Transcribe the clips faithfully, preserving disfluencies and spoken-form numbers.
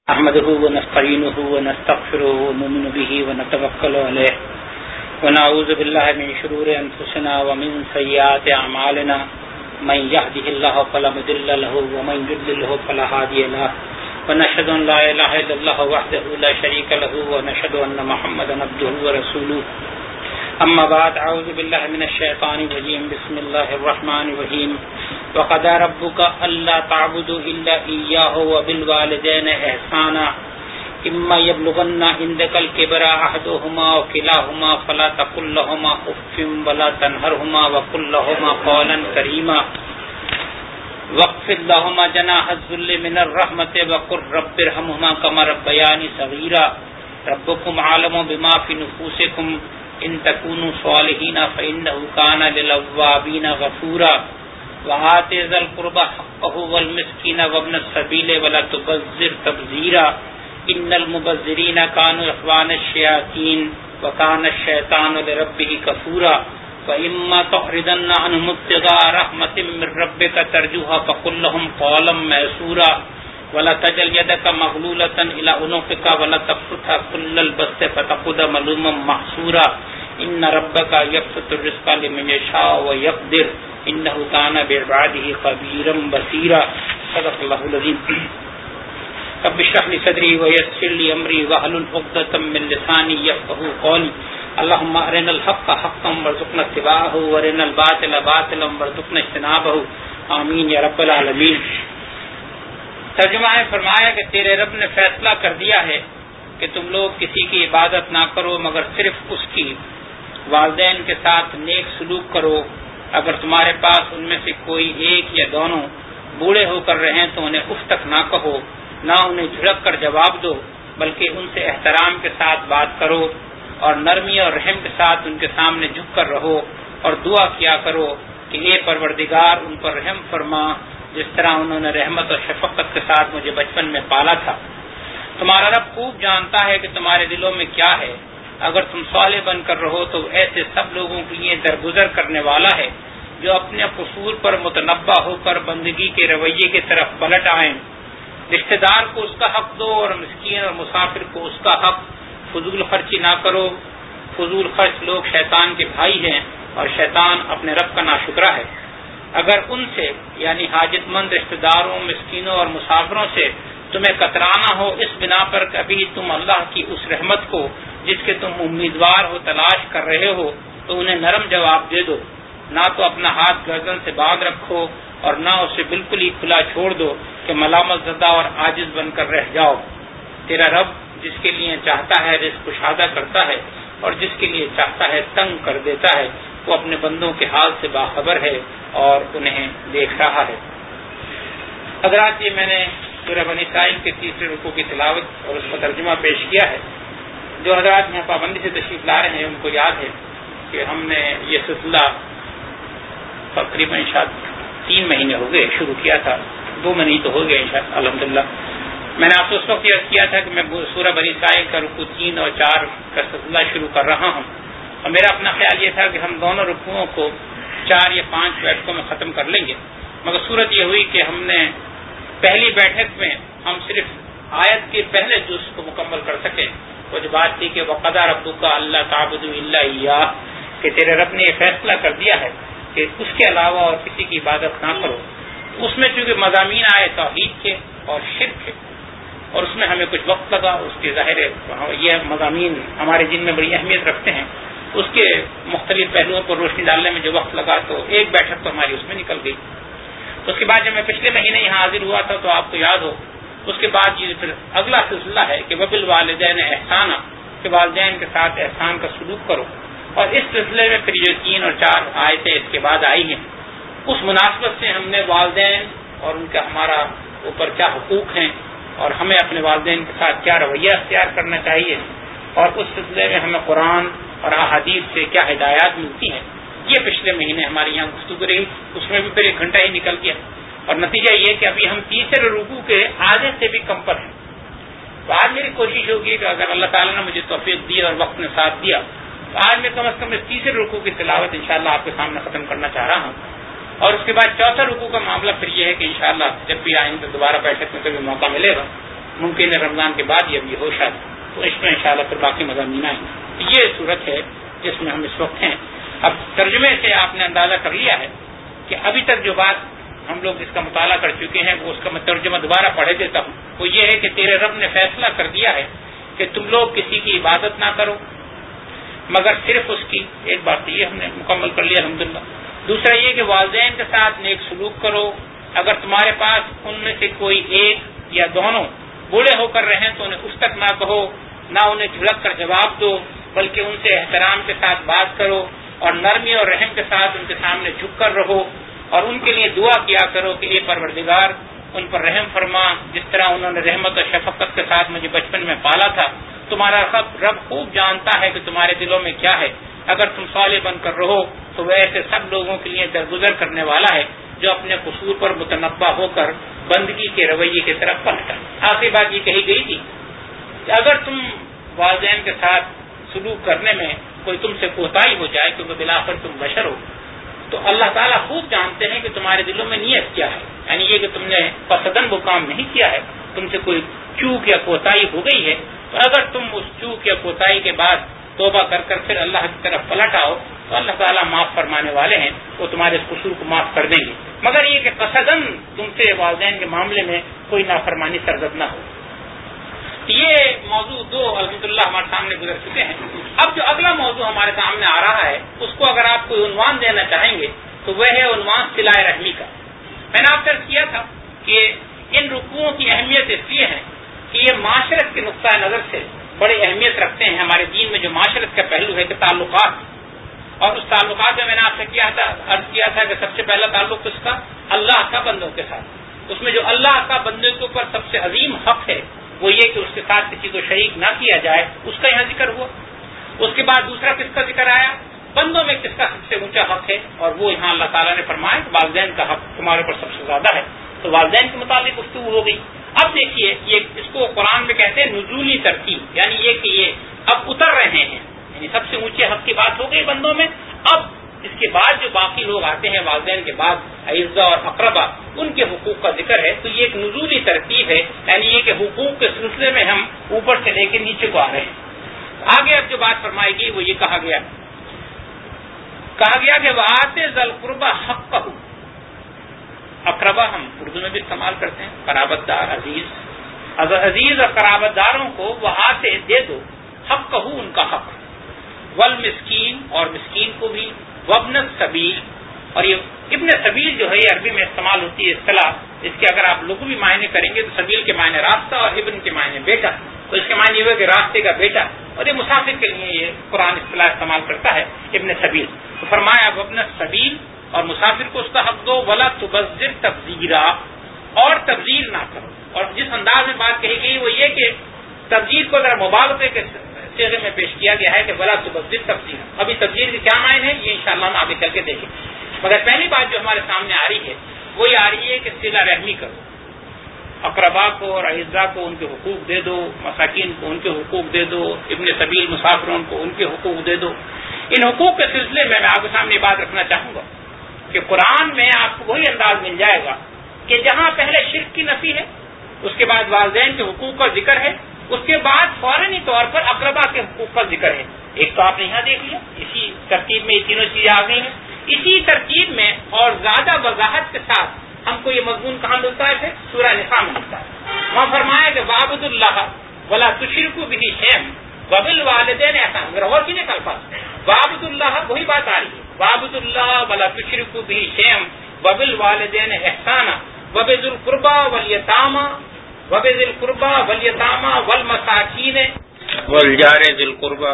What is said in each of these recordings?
نحمده ونستعينه ونستغفره ونؤمن به ونتوكل عليه ونعوذ بالله من شرور أنفسنا ومن سيئات أعمالنا من يهده الله فلا مضل له ومن يضلل فلا هادي له ونشهد أن لا إله إلا الله وحده لا شريك له ونشهد أن محمدا عبده ورسوله أما بعد أعوذ بالله من الشيطان الرجيم بسم الله الرحمن الرحيم وقضى ربك ألا تعبدوا إلا إياه وبالوالدين إحسانا إما يبلغن عندك الكبر أحدهما وكلاهما فلا تقل لهما أف ولا تنهرهما وقل لهما قولا كريما واخفض لهما جناح الذل من الرحمة وقل رب ارحمهما كما ربياني صغيرا ربكم عالم بما في نفوسكم إن تكونوا صالحين فإنه كان للأوابين غفورا وآت ذا القربى حقه والمسكين وابن السبيل ولا تبذر تبذيرا إن المبذرين كانوا إخوان الشياطين وكان الشيطان لربه كفورا وإما تعرضن عنهم ابتغاء رحمة من ربك ترجوها فقل لهم قولا ميسورا ولا تجعل يدك مغلولة إلى عنقك ولا تبسطها كل البسط فتقعد ملوما محسورا إن ربك يبسط الرزق لمن يشاء ويقدر إنه كان بعباده خبيرا بصيرا صدق الله العظيم رب اشرح لي صدري ويسر لي أمري واحلل عقدة من لساني يفقهوا قولي اللهم أرنا الحق حقا وارزقنا اتباعه وارنا الباطل باطلا وارزقنا اجتنابه آمين یا رب العالمین۔ ترجمہ ہے فرمایا کہ تیرے رب نے فیصلہ کر دیا ہے کہ تم لوگ کسی کی عبادت نہ کرو مگر صرف اس کی، والدین کے ساتھ نیک سلوک کرو، اگر تمہارے پاس ان میں سے کوئی ایک یا دونوں بوڑھے ہو کر رہیں تو انہیں اف تک نہ کہو، نہ انہیں جھڑک کر جواب دو بلکہ ان سے احترام کے ساتھ بات کرو اور نرمی اور رحم کے ساتھ ان کے سامنے جھک کر رہو اور دعا کیا کرو کہ اے پروردگار ان پر رحم فرما جس طرح انہوں نے رحمت اور شفقت کے ساتھ مجھے بچپن میں پالا تھا۔ تمہارا رب خوب جانتا ہے کہ تمہارے دلوں میں کیا ہے، اگر تم صالح بن کر رہو تو ایسے سب لوگوں کے لیے درگزر کرنے والا ہے جو اپنے قصور پر متنبہ ہو کر بندگی کے رویے کی طرف پلٹ آئیں۔ رشتہ دار کو اس کا حق دو اور مسکین اور مسافر کو اس کا حق، فضول خرچی نہ کرو، فضول خرچ لوگ شیطان کے بھائی ہیں اور شیطان اپنے رب کا ناشکرا ہے۔ اگر ان سے یعنی حاجت مند رشتہ داروں، مسکینوں اور مسافروں سے تمہیں کترانا ہو اس بنا پر کبھی تم اللہ کی اس رحمت کو جس کے تم امیدوار ہو تلاش کر رہے ہو تو انہیں نرم جواب دے دو، نہ تو اپنا ہاتھ گردن سے باندھ رکھو اور نہ اسے بالکل ہی کھلا چھوڑ دو کہ ملامت زدہ اور عاجز بن کر رہ جاؤ۔ تیرا رب جس کے لیے چاہتا ہے رزق کشادہ کرتا ہے اور جس کے لیے چاہتا ہے تنگ کر دیتا ہے، وہ اپنے بندوں کے حال سے باخبر ہے اور انہیں دیکھ رہا ہے۔ حضرات، یہ میں نے سورہ بنی اسرائیل کے تیسرے رکوع کی تلاوت اور اس کا ترجمہ پیش کیا ہے۔ جو حضرات یہاں پابندی سے تشریف لا رہے ہیں ان کو یاد ہے کہ ہم نے یہ سلسلہ تقریباً شاید تین مہینے ہو گئے شروع کیا تھا، دو مہینے تو ہو گئے الحمدللہ۔ میں نے آپ سے اس وقت یاد کیا تھا کہ میں سورہ بنی اسرائیل کا رکوع تین اور چار کا سلسلہ شروع کر رہا ہوں، اور میرا اپنا خیال یہ تھا کہ ہم دونوں رکوعوں کو چار یا پانچ بیٹھکوں میں ختم کر لیں گے، مگر صورت یہ ہوئی کہ ہم نے پہلی بیٹھک میں ہم صرف آیت کے پہلے جز کو مکمل کر سکے۔ وہ جو بات تھی کہ وقضى ربك الا تعبدوا الا اياه، کہ تیرے رب نے یہ فیصلہ کر دیا ہے کہ اس کے علاوہ اور کسی کی عبادت نہ کرو۔ اس میں چونکہ مضامین آئے توحید کے اور شرک کے، اور اس میں ہمیں کچھ وقت لگا، اس کے ظاہر یہ مضامین ہمارے دین میں بڑی اہمیت رکھتے ہیں، اس کے مختلف پہلوؤں پر روشنی ڈالنے میں جو وقت لگا تو ایک بیٹھک تو ہماری اس میں نکل گئی۔ اس کے بعد جب میں پچھلے مہینے یہاں حاضر ہوا تھا تو آپ کو یاد ہو اس کے بعد یہ پھر اگلا سلسلہ ہے کہ وبالوالدین احسانا، کہ والدین کے ساتھ احسان کا سلوک کرو، اور اس سلسلے میں پھر جو تین اور چار آیتیں اس کے بعد آئی ہیں اس مناسبت سے ہم نے والدین اور ان کا ہمارا اوپر کیا حقوق ہیں اور ہمیں اپنے والدین کے ساتھ کیا رویہ اختیار کرنا چاہیے، اور اس سلسلے میں ہمیں قرآن اور احادیث سے کیا ہدایات ملتی ہیں، یہ پچھلے مہینے ہماری یہاں گفتگو رہی۔ اس میں بھی پھر ایک گھنٹہ ہی نکل گیا، اور نتیجہ یہ کہ ابھی ہم تیسرے رکوع کے آدھے سے بھی کم پر ہیں۔ تو آج میری کوشش ہوگی کہ اگر اللہ تعالیٰ نے مجھے توفیق دی اور وقت نے ساتھ دیا تو آج میں کم از کم اس تیسرے رکوع کی تلاوت انشاءاللہ آپ کے سامنے ختم کرنا چاہ رہا ہوں، اور اس کے بعد چوتھا رکوع کا معاملہ پھر یہ ہے کہ انشاءاللہ جب بھی آئیں تو دوبارہ بیٹھک میں کبھی موقع ملے گا ممکن ہے رمضان کے بعد یہ بھی ہو شاید، تو اس میں انشاءاللہ پھر باقی مضامین آئیں گے۔ یہ صورت ہے جس میں ہم اس وقت ہیں۔ اب ترجمے سے آپ نے اندازہ کر لیا ہے کہ ابھی تک جو بات ہم لوگ جس کا مطالعہ کر چکے ہیں وہ اس کا میں ترجمہ دوبارہ پڑھ دیتا ہوں۔ وہ یہ ہے کہ تیرے رب نے فیصلہ کر دیا ہے کہ تم لوگ کسی کی عبادت نہ کرو مگر صرف اس کی۔ ایک بات یہ ہم نے مکمل کر لیا الحمدللہ۔ دوسرا یہ کہ والدین کے ساتھ نیک سلوک کرو، اگر تمہارے پاس ان میں سے کوئی ایک یا دونوں بوڑھے ہو کر رہیں تو انہیں اس تک نہ کہو، نہ انہیں جھڑک کر جواب دو، بلکہ ان سے احترام کے ساتھ بات کرو اور نرمی اور رحم کے ساتھ ان کے سامنے جھک کر رہو، اور ان کے لیے دعا کیا کرو کہ اے پروردگار ان پر رحم فرما جس طرح انہوں نے رحمت اور شفقت کے ساتھ مجھے بچپن میں پالا تھا۔ تمہارا رب خوب جانتا ہے کہ تمہارے دلوں میں کیا ہے، اگر تم صالح بن کر رہو تو وہ ایسے سب لوگوں کے لیے درگزر کرنے والا ہے جو اپنے قصور پر متنبع ہو کر بندگی کے رویے کی طرف پلٹا۔ آخری بات یہ کہی گئی تھی کہ اگر تم والدین کے ساتھ سلوک کرنے میں کوئی تم سے کوتاہی ہو جائے کیونکہ بالآخر تم بشر ہو، تو اللہ تعالیٰ خوب جانتے ہیں کہ تمہارے دلوں میں نیت کیا ہے، یعنی یہ کہ تم نے قصدن وہ کام نہیں کیا ہے، تم سے کوئی چوک یا کوتاہی ہو گئی ہے، تو اگر تم اس چوک یا کوتاہی کے بعد توبہ کر کر پھر اللہ کی طرف پلٹ آؤ تو اللہ تعالیٰ معاف فرمانے والے ہیں، وہ تمہارے اس قصور کو معاف کر دیں گے، مگر یہ کہ قصدن تم سے والدین کے معاملے میں کوئی نافرمانی سرزد نہ ہو۔ یہ موضوع دو الحمدللہ ہمارے سامنے گزر چکے ہیں۔ اب جو اگلا موضوع ہمارے سامنے آ رہا ہے اس کو اگر آپ کوئی عنوان دینا چاہیں گے تو وہ ہے عنوان صلہ رحمی کا۔ میں نے آپ سے کیا تھا کہ ان رکوعوں کی اہمیت اس لیے ہے کہ یہ معاشرت کے نقطۂ نظر سے بڑی اہمیت رکھتے ہیں۔ ہمارے دین میں جو معاشرت کا پہلو ہے کہ تعلقات، اور اس تعلقات میں میں نے آپ سے کیا تھا عرض کیا تھا کہ سب سے پہلا تعلق اس کا اللہ کا بندوں کے ساتھ، اس میں جو اللہ کا بندوں کے اوپر سب سے عظیم حق ہے وہ یہ کہ اس کے ساتھ کسی کو شریک نہ کیا جائے، اس کا یہاں ذکر ہوا۔ اس کے بعد دوسرا کس کا ذکر آیا؟ بندوں میں کس کا سب سے اونچا حق ہے، اور وہ یہاں اللہ تعالیٰ نے فرمایا کہ والدین کا حق تمہارے اوپر سب سے زیادہ ہے، تو والدین کے متعلق گفتگو ہو گئی۔ اب دیکھیے یہ اس کو قرآن میں کہتے ہیں نزولی ترتیب، یعنی یہ کہ یہ اب اتر رہے ہیں، یعنی سب سے اونچے حق کی بات ہو گئی بندوں میں، اب اس کے بعد جو باقی لوگ آتے ہیں والدین کے بعد اعزا اور اقربا، ان کے حقوق کا ذکر ہے، تو یہ ایک نزولی ترتیب ہے، یعنی یہ کہ حقوق کے سلسلے میں ہم اوپر سے لے کے نیچے کو آ رہے ہیں۔ آگے اب جو بات فرمائے گی وہ یہ کہا گیا کہا گیا کہ وآت ذل قربى حقہ، اقربا ہم اردو میں بھی استعمال کرتے ہیں، قرابت دار، عزیز عزیز اور قرابت داروں کو وآت دے دو حقہ، ان کا حق، والمسکین اور مسکین کو بھی، وابن السبیل، اور یہ ابن سبیل جو ہے یہ عربی میں استعمال ہوتی ہے اصطلاح، اس کے اگر آپ لغوی معنی کریں گے تو سبیل کے معنی راستہ اور ابن کے معنی بیٹا، تو اس کے معنی یہ ہے کہ راستے کا بیٹا، اور یہ مسافر کے لیے یہ قرآن اصطلاح استعمال کرتا ہے ابن سبیل۔ تو فرمایا وابن السبیل، اور مسافر کو اس کا حق دو، ولا تبذر تبذیرا، اور تبذیر نہ کرو، اور جس انداز میں بات کہی گئی وہ یہ کہ تبذیر کو ذرا مبالغے کے صیغے میں پیش کیا گیا ہے کہ ولا تبذر تبذیر۔ ابھی تبذیر کے کیا معنی ہے یہ انشاءاللہ ہم آگے چل کے دیکھیں، مگر پہلی بات جو ہمارے سامنے آ رہی ہے وہ یہ آ رہی ہے کہ صلہ رحمی کرو، اقربا کو اور اعزا کو ان کے حقوق دے دو، مساکین کو ان کے حقوق دے دو، ابن سبیل مسافروں کو ان کے حقوق دے دو۔ ان حقوق کے سلسلے میں میں آپ کے سامنے بات رکھنا چاہوں گا کہ قرآن میں آپ کو وہی انداز مل جائے گا کہ جہاں پہلے شرک کی نفی ہے، اس کے بعد والدین کے حقوق کا ذکر ہے، اس کے بعد فوراًی طور پر اقربا کے حقوق کا ذکر ہے۔ ایک تو آپ نے یہاں دیکھ لیا، اسی ترتیب میں یہ تینوں چیزیں آ گئی ہیں، اسی ترتیب میں اور زیادہ وضاحت کے ساتھ ہم کو یہ مضمون کہاں ملتا ہے؟ پھر سورہ نساء میں ملتا ہے، وہاں فرمایا کہ وَاعْبُدُوا اللَّهَ وَلَا تُشْرِكُوا بِهِ شَيْئًا وَبِالْوَالِدَيْنِ إِحْسَانًا۔ اگر غور کیجیے الفاظ، وَاعْبُدُوا اللَّهَ وہی بات آ رہی ہے، وَاعْبُدُوا اللَّهَ وَلَا تُشْرِكُوا بِهِ شَيْئًا وَبِالْوَالِدَيْنِ إِحْسَانًا وَبِذِي الْقُرْبَى وَالْيَتَامَى وَبِذِي الْقُرْبَى وَالْيَتَامَى وَالْمَسَاكِينِ وَالْجَارِ ذِي الْقُرْبَى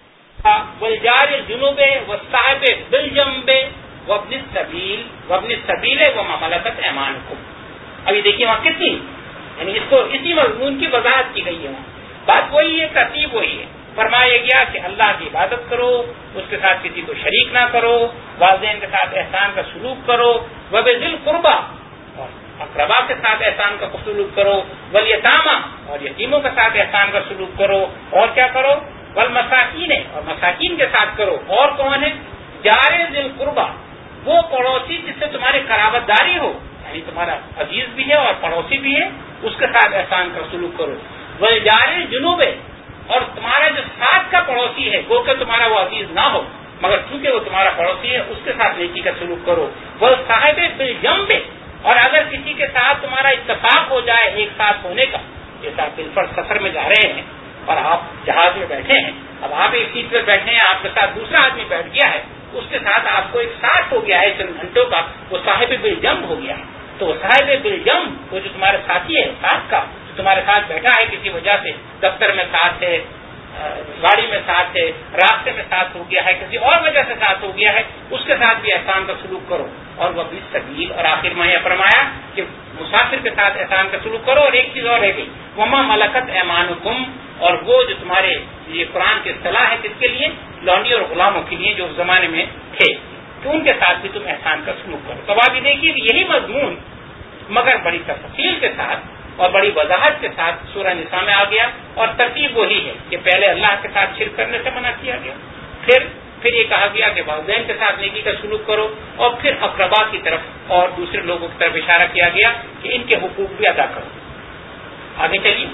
وَالْجَارِ الْجُنُبِ وَالصَّاحِبِ بِالْجَنبِ وَابْنِ السَّبِيلِ وَابْنِ السَّبِيلِ وَمَا مَلَكَتْ أَيْمَانُكُمْ۔ ابھی دیکھیے وہاں کتنی، یعنی اس کو اسی مضمون کی وضاحت کی گئی ہے، وہاں بات وہی ہے، ترتیب وہی ہے۔ فرمایا گیا کہ اللہ کی عبادت کرو، اس کے ساتھ کسی کو شریک نہ کرو، والدین کے ساتھ احسان کا سلوک کرو، وَبِذِي الْقُرْبَى اور اقربا کے ساتھ احسان کا سلوک کرو، وَالْيَتَامَى اور یتیموں کے ساتھ احسان کا سلوک کرو، اور کیا کرو؟ وَالْمَسَاكِينِ اور مساکین کے ساتھ کرو۔ اور کون ہے؟ جار ذی القربى، وہ پڑوسی جس سے تمہاری قرابت داری ہو، یعنی تمہارا عزیز بھی ہے اور پڑوسی بھی ہے، اس کے ساتھ احسان کا سلوک کرو. والجار جنوب، اور تمہارا جو ساتھ کا پڑوسی ہے گو کہ تمہارا وہ عزیز نہ ہو مگر چونکہ وہ تمہارا پڑوسی ہے اس کے ساتھ نیکی کا سلوک کرو. وہ صاحب بالجنب، اور اگر کسی کے ساتھ تمہارا اتفاق ہو جائے ایک ساتھ ہونے کا، جیسا بالفرض سفر میں جا رہے ہیں اور آپ جہاز میں بیٹھے ہیں، اب آپ ایک سیٹ پہ بیٹھے ہیں، آپ کے ساتھ دوسرا آدمی بیٹھ گیا ہے، اس کے ساتھ آپ کو ایک ساتھ ہو گیا ہے چند گھنٹوں کا، وہ صاحب بالجنب ہو گیا ہے. تو وہ صاحب بالجنب، وہ جو تمہارے ساتھی ہے ساتھ کا، جو تمہارے ساتھ بیٹھا ہے کسی وجہ سے، دفتر میں ساتھ ہے، گاڑی میں ساتھ ہے، راستے میں ساتھ ہو گیا ہے، کسی اور وجہ سے ساتھ ہو گیا ہے، اس کے ساتھ بھی احسان کا سلوک کرو. اور وہ بیس سبیل، اور آخر میں یہ فرمایا کہ مسافر کے ساتھ احسان کا سلوک کرو. اور ایک چیز اور رہ گئی، وما ملکت ایمانکم، اور وہ جو تمہارے، یہ قرآن کی اصطلاح ہے کس کے لیے؟ لونڈی اور غلاموں کے لیے جو اس زمانے میں تھے، تو ان کے ساتھ بھی تم احسان کا سلوک کرو. تو اب یہ دیکھیے یہی مضمون مگر بڑی تفصیل کے ساتھ اور بڑی وضاحت کے ساتھ سورہ نساء میں آ گیا، اور ترتیب وہی ہے کہ پہلے اللہ کے ساتھ شرک کرنے سے منع کیا گیا، پھر پھر یہ کہا گیا کہ والدین کے ساتھ نیکی کا سلوک کرو، اور پھر اقربا کی طرف اور دوسرے لوگوں کی طرف اشارہ کیا گیا کہ ان کے حقوق بھی ادا کرو. آگے چلیے،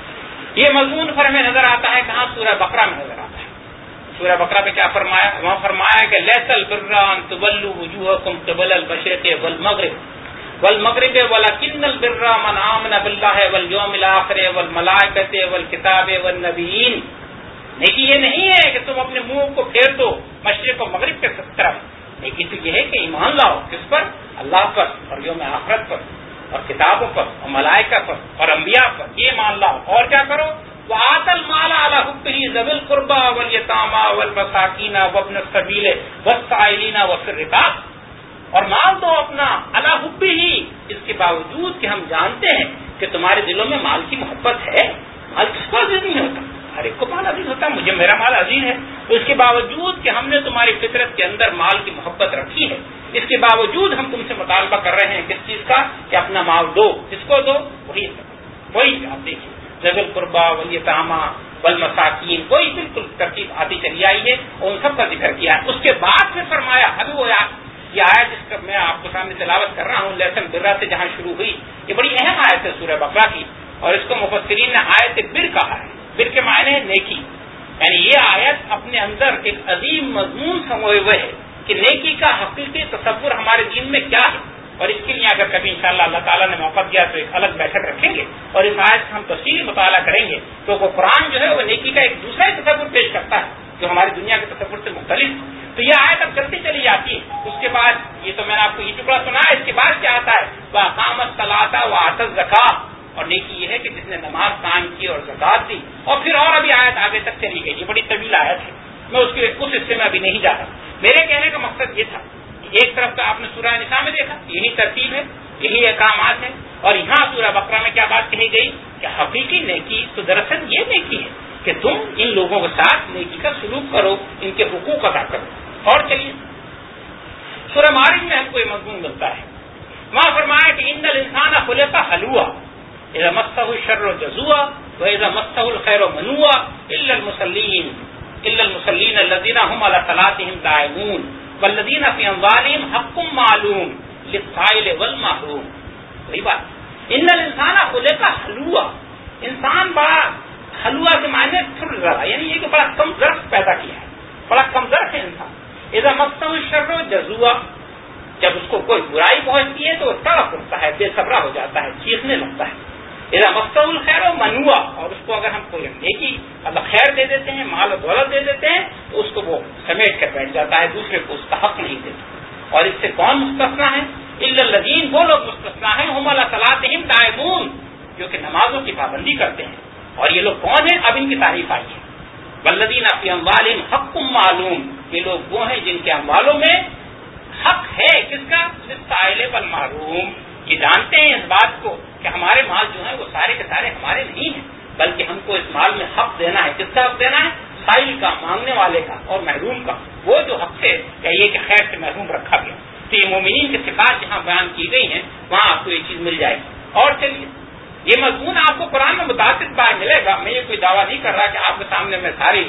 یہ مضمون پر ہمیں نظر آتا ہے کہاں؟ سورہ بقرہ میں نظر آتا ہے. سورہ بقرہ میں کیا فرمایا؟ وہاں فرمایا کہ لیس البر ان تولوا وجوہکم قبل المشرق والمغرب والمغرب ولکن البر من آمن باللہ والیوم الآخر والملائکۃ والکتاب والنبیین. نیکی یہ نہیں ہے کہ تم اپنے منہ کو پھیر دو مشرق و مغرب کے طرف، نیکی تو یہ ہے کہ ایمان لاؤ کس پر؟ اللہ پر اور یوم آخرت پر اور کتابوں پر اور ملائکہ پر اور انبیاء پر، یہ مان لاؤ. اور کیا کرو؟ وآت المال علی حبہ ذوی القربى والیتامى والمساکین وابن السبیل والسائلین وفی الرقاب، اور مال دو اپنا علی حبہ، اس کے باوجود کہ ہم جانتے ہیں کہ تمہارے دلوں میں مال کی محبت ہے. مال کس کو عزیز نہیں ہوتا؟ ہر ایک کو مال عزیز ہوتا ہے، مجھے میرا مال عزیز ہے. اس کے باوجود کہ ہم نے تمہاری فطرت کے اندر مال کی محبت رکھی ہے، اس کے باوجود ہم تم سے مطالبہ کر رہے ہیں کس چیز کا؟ کہ اپنا مال دو. کس کو دو؟ وہی وہی آپ دیکھیے ذوی القربى والیتامى والمساکین، وہی بالکل ترتیب آتی چلی آئی ہے اور ان سب کا ذکر کیا ہے. اس کے بعد پھر فرمایا، ابھی وہ یہ آیت جس کا میں آپ کو سامنے تلاوت کر رہا ہوں لیسن برہ سے جہاں شروع ہوئی، یہ بڑی اہم آیت ہے سورہ بقرہ کی، اور اس کو مفسرین نے آیت بر کہا ہے. بر کے معنی ہے نیکی، یعنی یہ آیت اپنے اندر ایک عظیم مضمون سموئے ہوئے ہے کہ نیکی کا حقیقی تصور ہمارے دین میں کیا ہے. اور اس کے لیے اگر کبھی انشاءاللہ اللہ تعالیٰ نے موقع دیا تو ایک الگ بیٹھک رکھیں گے اور اس آیت کا ہم تفصیلی مطالعہ کریں گے. تو وہ قرآن جو ہے وہ نیکی کا ایک دوسرا ہی تصور پیش کرتا ہے جو ہماری دنیا کے تصور سے مختلف. تو یہ آیت اب چلتی چلی جاتی ہے. اس کے بعد یہ تو میں نے آپ کو یہ ٹکڑا سنا ہے، اس کے بعد کیا آتا ہے؟ وَأَقَامَ الصَّلَاةَ وَآتَى الزَّكَاةَ، اور نیکی یہ ہے کہ جس نے نماز قائم کی اور زکات دی. اور پھر اور ابھی آیت آگے تک چلی گئی، یہ بڑی طویل آیت ہے، میں اس کے اس حصے میں ابھی نہیں جا رہا. میرے کہنے کا مقصد یہ تھا کہ ایک طرف کا آپ نے سورہ نساء میں دیکھا، یہی ترتیب ہے، یہی احکامات ہیں، اور یہاں سورہ بقرہ میں کیا بات کہی گئی کہ حقیقی نیکی تو دراصل یہ نیکی ہے کہ تم ان لوگوں کے ساتھ نیکی کا سلوک کرو، ان کے حقوق ادا کرو. اور چلیے سورہ معارج میں ہم کو یہ مضمون ملتا ہے. وہاں فرمایا کہ ان الانسان خلق ہلوعا اذا مسہ الشر جزوعا واذا مسہ الخیر منوعا الا المصلین الا المصلین الذین هم علی صلاتهم دائمون والذین فی اموالهم حق معلوم للسائل والمحروم. وہی بات، ان الانسان خلق ہلوعا، انسان بڑا ہلوا کے معنی تھر ذرا، یعنی یہ کہ بڑا کم ظرف پیدا کیا ہے، بڑا کم ظرف ہے انسان. اذا مسہ الشر جزوعا، جب اس کو کوئی برائی پہنچتی ہے تو وہ تڑپ اٹھتا ہے، بے صبرا ہو جاتا ہے، چیخنے لگتا ہے. اذا مسہ الخیر منوعا، اور اس کو اگر ہم کوئی نیکی اللہ خیر دے دیتے ہیں، مال و دولت دے دیتے ہیں تو اس کو وہ سمیٹ کر بیٹھ جاتا ہے، دوسرے کو اس کا حق نہیں دیتا. اور اس سے کون مستثنا ہے؟ الا الذین، وہ لوگ مستثنا ہیں هم علی صلاتهم دائمون، جو کہ نمازوں کی پابندی کرتے ہیں. اور یہ لوگ کون ہیں؟ اب ان کی تعریف آئی ہے. والذین فی اموالهم حق معلوم، یہ لوگ وہ ہیں جن کے اموالوں میں حق ہے، کس کا؟ للسائل والمحروم. یہ جانتے ہیں اس بات کو کہ ہمارے مال جو ہیں وہ سارے کے سارے ہمارے نہیں ہیں، بلکہ ہم کو اس مال میں حق دینا ہے. کس کا حق دینا ہے؟ سائل کا، مانگنے والے کا، اور محروم کا. وہ جو حق سے کہیے کہ خیر سے محروم رکھا گیا. تو یہ مومنین کی صفات جہاں بیان کی گئی ہیں وہاں آپ کو یہ چیز مل جائے گی. اور چلیے یہ مضمون آپ کو قرآن میں متعدد بار ملے گا. میں یہ کوئی دعویٰ نہیں کر رہا کہ آپ کے سامنے میں ساری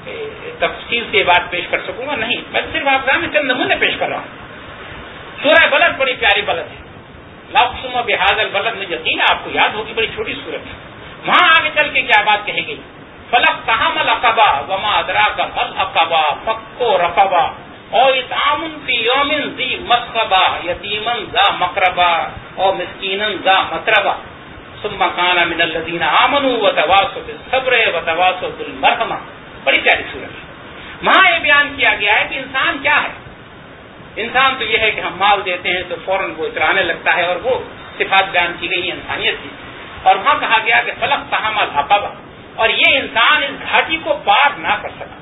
تفصیل سے بات پیش کر سکوں گا، نہیں، میں صرف آپ کے سامنے چند نمونے پیش کر رہا ہوں. سورہ بلد بڑی پیاری بلد ہے، لقسم بهذا البلد، مجھے یقین آپ کو یاد ہوگی، بڑی چھوٹی سورت ہے. وہاں آگے چل کے کیا بات کہی گئی؟ فلقتحم العقبہ وما ادراک ما العقبہ فک رقبہ او اطعام فی یوم ذی مسغبہ یتیما ذا مقربہ او مسکینا ذا متربہ ثم کان من الذین آمنوا وتواصوا بالصبر وتواصوا بالمرحمہ. بڑی پیاری سورت ہے. وہاں یہ بیان کیا گیا ہے کہ انسان کیا ہے. انسان تو یہ ہے کہ ہم مال دیتے ہیں تو فوراً وہ اترانے لگتا ہے، اور وہ صفات بیان کی گئی انسانیت کی. اور وہاں کہا گیا کہ فلقتحم العقبہ، اور یہ انسان اس گھاٹی کو پار نہ کر سکا.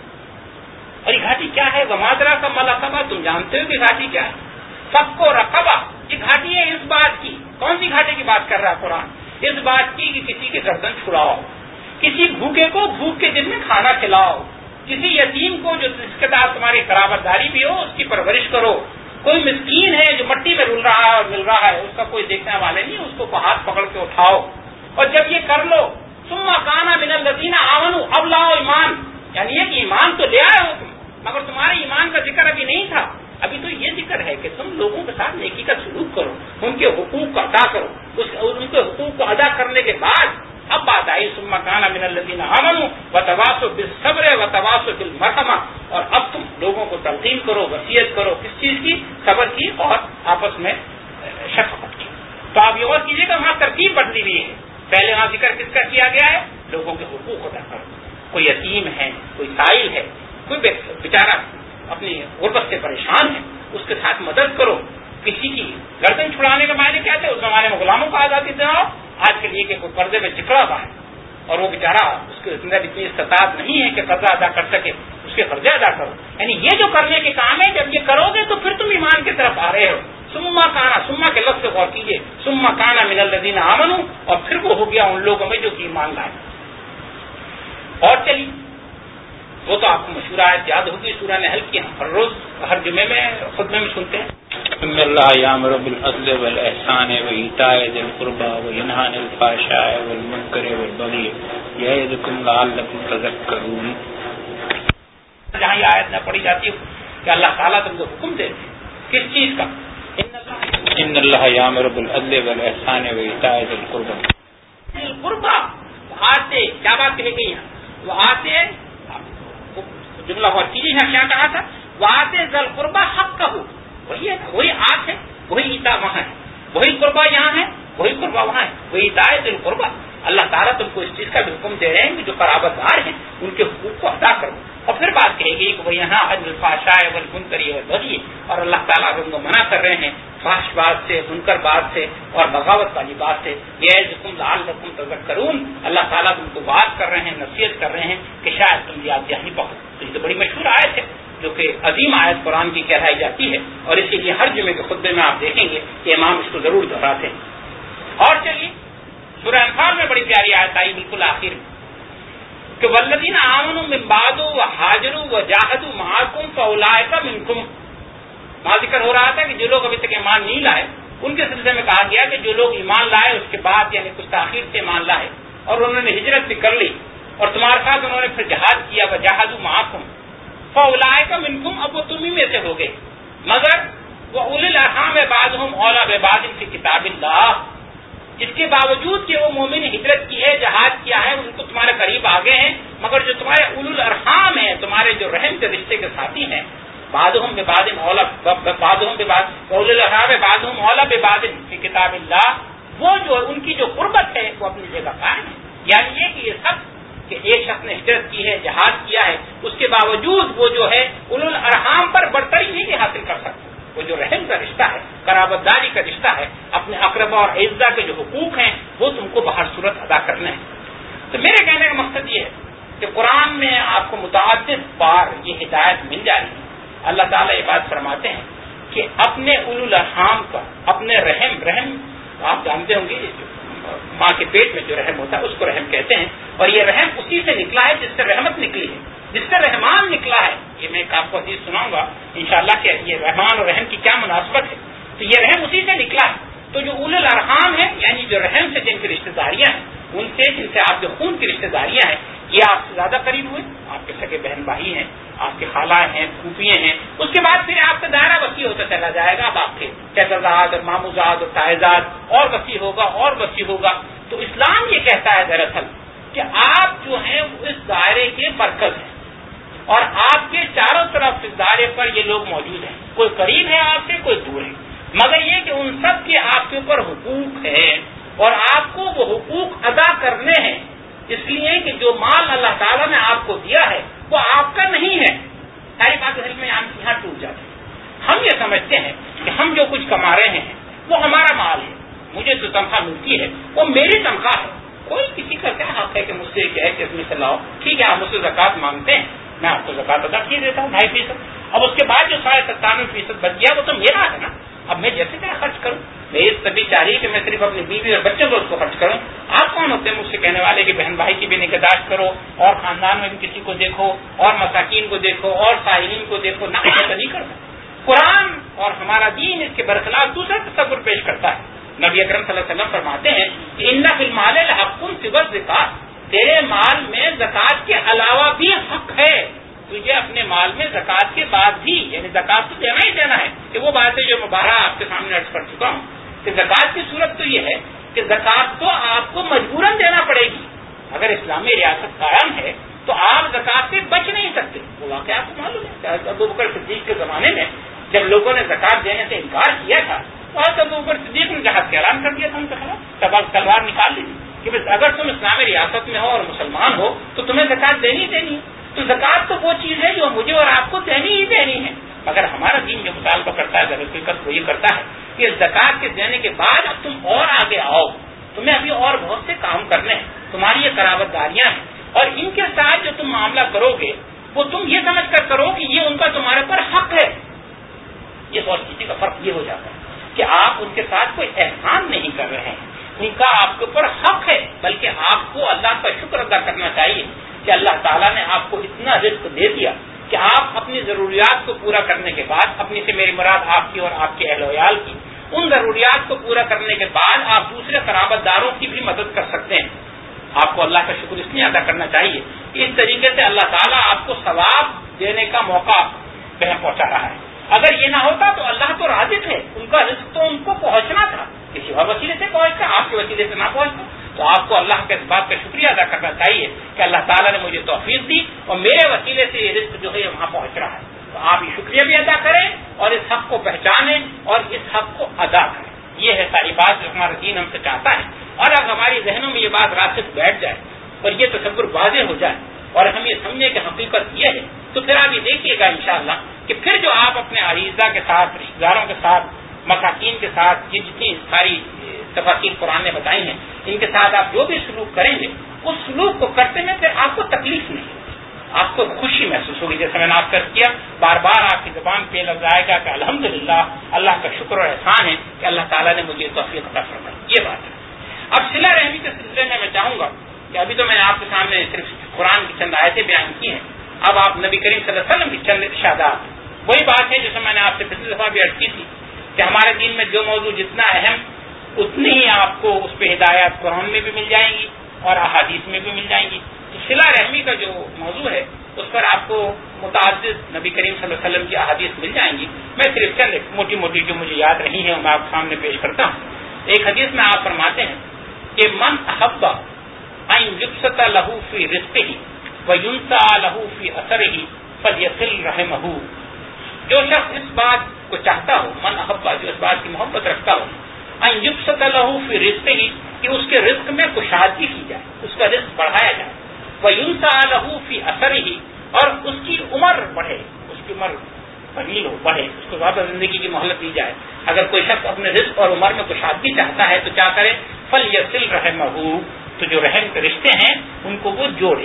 اور یہ گھاٹی کیا ہے؟ وما ادراک ما العقبہ، تم جانتے ہو کہ گھاٹی کیا ہے؟ فک رقبہ، یہ گھاٹی ہے اس بات کی. کون سی گھاٹی کی بات کر رہا ہے قرآن؟ اس بات کی کہ کسی کے گردن چھڑاؤ، کسی بھوکے کو بھوک کے دن میں کھانا کھلاؤ، کسی یتیم کو جو جس کے ساتھ تمہاری قرابت داری بھی ہو اس کی پرورش کرو. کوئی مسکین ہے جو مٹی میں رول رہا ہے اور مل رہا ہے، اس کا کوئی دیکھنے والے نہیں، اس کو ہاتھ پکڑ کے اٹھاؤ. اور جب یہ کر لو ثم کان من الذین آمنوا، اب لاؤ ایمان، یعنی یہ کہ ایمان تو لے آئے ہو تم، مگر تمہارے ایمان کا ذکر ابھی نہیں تھا. ابھی تو یہ ذکر ہے کہ تم لوگوں کے ساتھ نیکی کا سلوک کرو، ان کے حقوق کو ادا کرو. اس ان کے حقوق کو ادا کرنے کے بعد اب بات آئی ثم کان من الذین آمنوا وتواصوا بالصبر وتواصوا بالمرحمہ، اور اب تم لوگوں کو تلقین کرو، وصیت کرو کس چیز کی؟ صبر کی اور آپس میں شفقت کی. تو آپ یہ غور کیجیے کہ وہاں ترتیب بدلی ہوئی ہے. پہلے وہاں ذکر کس کا کیا گیا ہے؟ لوگوں کے حقوق ادا کرو. کوئی یتیم ہے، کوئی سائل ہے، کوئی بیچارہ اپنی غربت سے پریشان ہے، اس کے ساتھ مدد کرو. کسی کی گردن چھڑانے کے معنی کیا تھے؟ اس زمانے میں غلاموں کو آزادی دلاؤ. آج کے لیے کہ کوئی قرضے میں جکڑا ہوا ہے اور وہ بیچارہ اس کے اندر اتنی استطاعت نہیں ہے کہ قرضہ ادا کر سکے، اس کے قرضے ادا کرو. یعنی یہ جو کرنے کے کام ہے، جب یہ کرو گے تو پھر تم ایمان کی طرف آ رہے ہو. ثم کانا، ثم کے لفظ سے غور کیجیے. ثم کانا من الذین آمنوا، اور پھر وہ ہو گیا ان لوگوں میں جو کہ ایمان لائے. اور چلیے، وہ تو آپ کو مشہور آیت یاد ہوگی، سورہ نحل کی ہم ہر روز ہر جمعے میں خطبے میں سنتے ہیں. ان اللہ یامر بالعدل والاحسان وایتاء ذی القربى وینہی عن الفحشاء والمنکر والبغی یعظکم لعلکم تذکرون. جہاں یہ آیت نہ پڑھی جاتی ہے کہ اللہ تعالیٰ تم کو حکم دے کس چیز کا؟ ان اللہ یامر بالعدل والاحسان وایتاء ذی القربى. ذی القربى وہاں سے کیا بات کہی گئی ہے؟ وہاں سے جملہ غور کیجیے، یہاں کیا کہا تھا؟ وہاں سے ذی القربى حق کا ہو، وہی ہے، وہی آت ہے، وہی ایتا وہاں ہے، وہی قربہ یہاں ہے، وہی قربہ وہاں ہے، وہی ایتا ذی القربى. اللہ تعالیٰ تم کو اس چیز کا بھی حکم دے رہے ہیں کہ جو قرابت دار ہیں ان کے حقوق کو ادا کرو. اور پھر بات کہے گئی کہ وہ یہاں عن الفحشاء والمنکر والبغی، اور اللہ تعالیٰ تم کو منع کر رہے ہیں فحش بات سے، منکر بات سے اور بغاوت والی بات سے. یعظکم لعلکم تذکرون، اللہ تعالیٰ تم کو بات کر رہے ہیں، نصیحت کر رہے ہیں کہ شاید تم یاد دہانی پاؤ. تو یہ تو بڑی مشہور آیت ہے جو کہ عظیم آیت قرآن کی کہلائی جاتی ہے، اور اس کے لیے ہر جمعے کے خطبے میں آپ دیکھیں گے کہ امام اس کو ضرور دہراتے ہیں. اور چلیے، سورہ انفال میں بڑی پیاری آیت آئی بالکل آخر میں کہ والذین آمنوا من بعد وہاجروا وجاہدوا معکم فاولئک منکم. وہاں ذکر ہو رہا تھا کہ جو لوگ ابھی تک ایمان نہیں لائے ان کے سلسلے میں کہا گیا کہ جو لوگ ایمان لائے اس کے بعد یعنی کچھ تاخیر سے ایمان لائے اور انہوں نے ہجرت بھی کر لی اور تمہارے ساتھ انہوں نے پھر جہاد کیا وجاہدوا معکم فاولئک منکم، اب وہ تمہیں میں سے ہو گئے. مگر وَأُولِي الْأَرْحَامِ بَعْضُهُمْ أَوْلَىٰ بِبَعْضٍ فِي كِتَابِ اللَّهِ، اس کے باوجود کہ وہ مومن ہجرت کی ہے، جہاد کیا ہے، ان کو تمہارے قریب آگے ہیں، مگر جو تمہارے اولو الارحام ہیں، تمہارے جو رحم کے رشتے کے ساتھی ہیں، بعضهم ببعض اولیٰ بعضهم ببعض اولو الارحام بعضهم اولیٰ ببعض فی کتاب اللہ، وہ جو ان کی جو قربت ہے وہ اپنی جگہ قائم ہے. یعنی یہ کہ یہ سب کہ ایک شخص نے ہجرت کی ہے، جہاد کیا ہے، اس کے باوجود وہ جو ہے اولو الارحام پر برتری نہیں حاصل کر سکتا. وہ جو رحم کا رشتہ ہے، قرابت داری کا رشتہ ہے، اپنے اقربا اور اعزا کے جو حقوق ہیں وہ تم کو بہر صورت ادا کرنے ہیں. تو میرے کہنے کا مقصد یہ ہے کہ قرآن میں آپ کو متعدد بار یہ ہدایت مل جائے گی. اللہ تعالیٰ یہ بات فرماتے ہیں کہ اپنے اولو الارحام کا، اپنے رحم رحم آپ جانتے ہوں گے ماں کے پیٹ میں جو رحم ہوتا ہے اس کو رحم کہتے ہیں، اور یہ رحم اسی سے نکلا ہے جس سے رحمت نکلی ہے، جس سے رحمان نکلا ہے. یہ میں آپ کو حدیث سناؤں گا انشاءاللہ کہ یہ رحمان اور رحم کی کیا مناسبت ہے. تو یہ رحم اسی سے نکلا ہے. تو جو اولو الارحام ہیں یعنی جو رحم سے جن کی رشتہ داریاں ہیں، ان سے جن سے آپ کے خون کی رشتہ داریاں ہیں، یہ آپ سے زیادہ قریب ہوئے، آپ کے سگے بہن بھائی ہیں، آپ کے خالہ ہیں، پھوپھیاں ہیں، اس کے بعد پھر آپ کا دائرہ وسیع ہوتا چلا جائے گا. اب آپ کے شہزاد اور ماموزاد اور تائزاد اور وسیع ہوگا اور وسیع ہوگا. تو اسلام یہ کہتا ہے دراصل کہ آپ جو ہیں اس دائرے کے مرکز ہیں اور آپ کے چاروں طرف اس دائرے پر یہ لوگ موجود ہیں. کوئی قریب ہے آپ سے, کوئی دور ہے, مگر یہ کہ ان سب کے آپ کے اوپر حقوق ہے اور آپ کو وہ حقوق ادا کرنے ہیں. اس لیے کہ جو مال اللہ تعالیٰ نے آپ کو دیا ہے وہ آپ کا نہیں ہے. ساری بات اصل میں یہاں ٹوٹ جاتی ہے. ہم یہ سمجھتے ہیں کہ ہم جو کچھ کما رہے ہیں وہ ہمارا مال ہے, مجھے جو تنخواہ ملتی ہے وہ میری تنخواہ ہے. کوئی کسی کا کیا حق ہے کہ مجھ سے کہے کہ اس میں سے لاؤ, ٹھیک ہے آپ مجھ سے زکوٰۃ مانگتے ہیں, میں آپ کو زکوٰۃ ادا کیے دیتا ہوں ڈھائی فیصد. اب اس کے بعد جو ساڑھے ستانوے فیصد بچ گیا وہ تو میرا ہے نا. اب میں جیسے کیا خرچ کروں, میری تبھی چاہیے کہ میں صرف اپنی بیوی اور بچوں کو اس کو خرچ کروں. آپ کون ہوتے ہیں مجھ سے کہنے والے کہ بہن بھائی کی بھی نگہداشت کرو اور خاندان میں بھی کسی کو دیکھو اور مساکین کو دیکھو اور سائلین کو دیکھو؟ نہ, ایسا نہیں کرتا. قرآن اور ہمارا دین اس کے برخلاف دوسرا تصور پیش کرتا ہے. نبی اکرم صلی اللہ علیہ وسلم فرماتے ہیں کہ ان فی المال لحق سوی الزکات, تیرے مال میں زکات کے علاوہ بھی حق ہے. تجھے اپنے مال میں زکات کے بعد بھی, یعنی زکات تو دینا ہی دینا ہے. کہ وہ بات ہے جو میں بارہ آپ کے سامنے عرض کر چکا ہوں کہ زکات کی صورت تو یہ ہے کہ زکات تو آپ کو مجبوراً دینا پڑے گی. اگر اسلامی ریاست قائم ہے تو آپ زکات سے بچ نہیں سکتے. وہ واقعہ آپ کو معلوم ہے, ابو بکر صدیق کے زمانے میں جب لوگوں نے زکات دینے سے انکار کیا تھا تو ابو بکر صدیق نے جہاد کا اعلان کر دیا تھا ان کے خلاف, تلوار نکال لی تھی کہ اگر تم اسلامی ریاست میں ہو اور مسلمان ہو تو تمہیں زکات دینی دینی ہے. تو زکات تو وہ چیز ہے جو مجھے اور آپ کو دینی ہی دینی ہے. مگر ہمارا دین جو مطالبہ کرتا ہے درحقیقت وہ یہ کرتا ہے کہ زکات کے دینے کے بعد اب تم اور آگے آؤ, تمہیں ابھی اور بہت سے کام کرنے ہیں, تمہاری یہ قرابت داریاں ہیں اور ان کے ساتھ جو تم معاملہ کرو گے وہ تم یہ سمجھ کر کرو کہ یہ ان کا تمہارے پر حق ہے. یہ سوچ کسی کا فرق یہ ہو جاتا ہے کہ آپ ان کے ساتھ کوئی احسان نہیں کر رہے ہیں, ان کا آپ کے اوپر حق ہے, بلکہ آپ کو اللہ کا شکر ادا کرنا چاہیے کہ اللہ تعالیٰ نے آپ کو اتنا رزق دے دیا کہ آپ اپنی ضروریات کو پورا کرنے کے بعد, اپنی سے میری مراد آپ کی اور آپ کے اہل ویال کی, ان ضروریات کو پورا کرنے کے بعد آپ دوسرے قرابت داروں کی بھی مدد کر سکتے ہیں. آپ کو اللہ کا شکر اس لیے ادا کرنا چاہیے کہ اس طریقے سے اللہ تعالیٰ آپ کو ثواب دینے کا موقع پہنچا رہا ہے. اگر یہ نہ ہوتا تو اللہ تو رازق ہے, ان کا رزق تو ان کو پہنچنا تھا, کسی اور وسیلے سے پہنچتا, آپ کے وسیلے سے نہ پہنچتا. تو آپ کو اللہ کے اس بات کا شکریہ ادا کرنا چاہیے کہ اللہ تعالیٰ نے مجھے توفیق دی اور میرے وسیلے سے یہ رزق جو ہے وہاں پہنچ رہا ہے. تو آپ یہ شکریہ بھی ادا کریں اور اس حق کو پہچانیں اور اس حق کو ادا کریں. یہ ہے ساری بات جو ہمارا دین ہم سے چاہتا ہے. اور اگر ہماری ذہنوں میں یہ بات راسخ بیٹھ جائے اور یہ تصور واضح ہو جائے اور ہم یہ سمجھیں کہ حقیقت یہ ہے, تو پھر آپ یہ دیکھیے گا انشاءاللہ کہ پھر جو آپ اپنے عریضہ کے ساتھ, رشتہ داروں کے ساتھ, مساکین کے ساتھ, یہ جتنی ساری تفاصیل قرآن نے بتائی ہیں, ان کے ساتھ آپ جو بھی سلوک کریں گے اس سلوک کو کرتے میں پھر آپ کو تکلیف نہیں, آپ کو خوشی محسوس ہوگی. جیسے میں نے آپ کر کیا, بار بار آپ کی زبان پہ لفظ آئے گا کہ الحمدللہ, اللہ کا شکر اور احسان ہے کہ اللہ تعالیٰ نے مجھے توفیق عطا فرمائی. یہ بات ہے. اب صلہ رحمی کے سلسلے میں میں چاہوں گا کہ ابھی تو میں نے آپ کے سامنے صرف قرآن کی چند آیتیں بیان کی ہیں, اب آپ نبی کریم صلی اللہ علیہ وسلم کی چند ارشادات, وہی بات ہے جیسے میں نے آپ سے پچھلی دفعہ بھی عرض کی تھی کہ ہمارے دین میں جو موضوع جتنا اہم اتنی ہی آپ کو اس پہ ہدایات قرآن میں بھی مل جائیں گی اور احادیث میں بھی مل جائیں گی. تو صلہ رحمی کا جو موضوع ہے اس پر آپ کو متعدد نبی کریم صلی اللہ علیہ وسلم کی احادیث مل جائیں گی. میں صرف چند موٹی موٹی جو مجھے یاد رہی ہیں میں آپ کے سامنے پیش کرتا ہوں. ایک حدیث میں آپ فرماتے ہیں کہ من احب ان یبسط له فی رزقه وینسا له فی اثره فلیصل رحمه. جو شخص اس بات کو چاہتا ہو, من احب جو اس بات کی محبت رکھتا ہو, ان یبسط له فی رزقه کہ اس کے رزق میں کشادگی کی جائے, اس کا رزق بڑھایا جائے, وینسا له فی اثره اور اس کی عمر بڑھے, اس کی عمر طویل ہو, بڑھے, اس کو زیادہ زندگی کی مہلت دی جائے. اگر کوئی شخص اپنے رزق اور عمر میں کشادگی چاہتا ہے تو کیا کرے, فلیصل رحمه, تو جو رحم کے رشتے ہیں ان کو وہ جوڑے.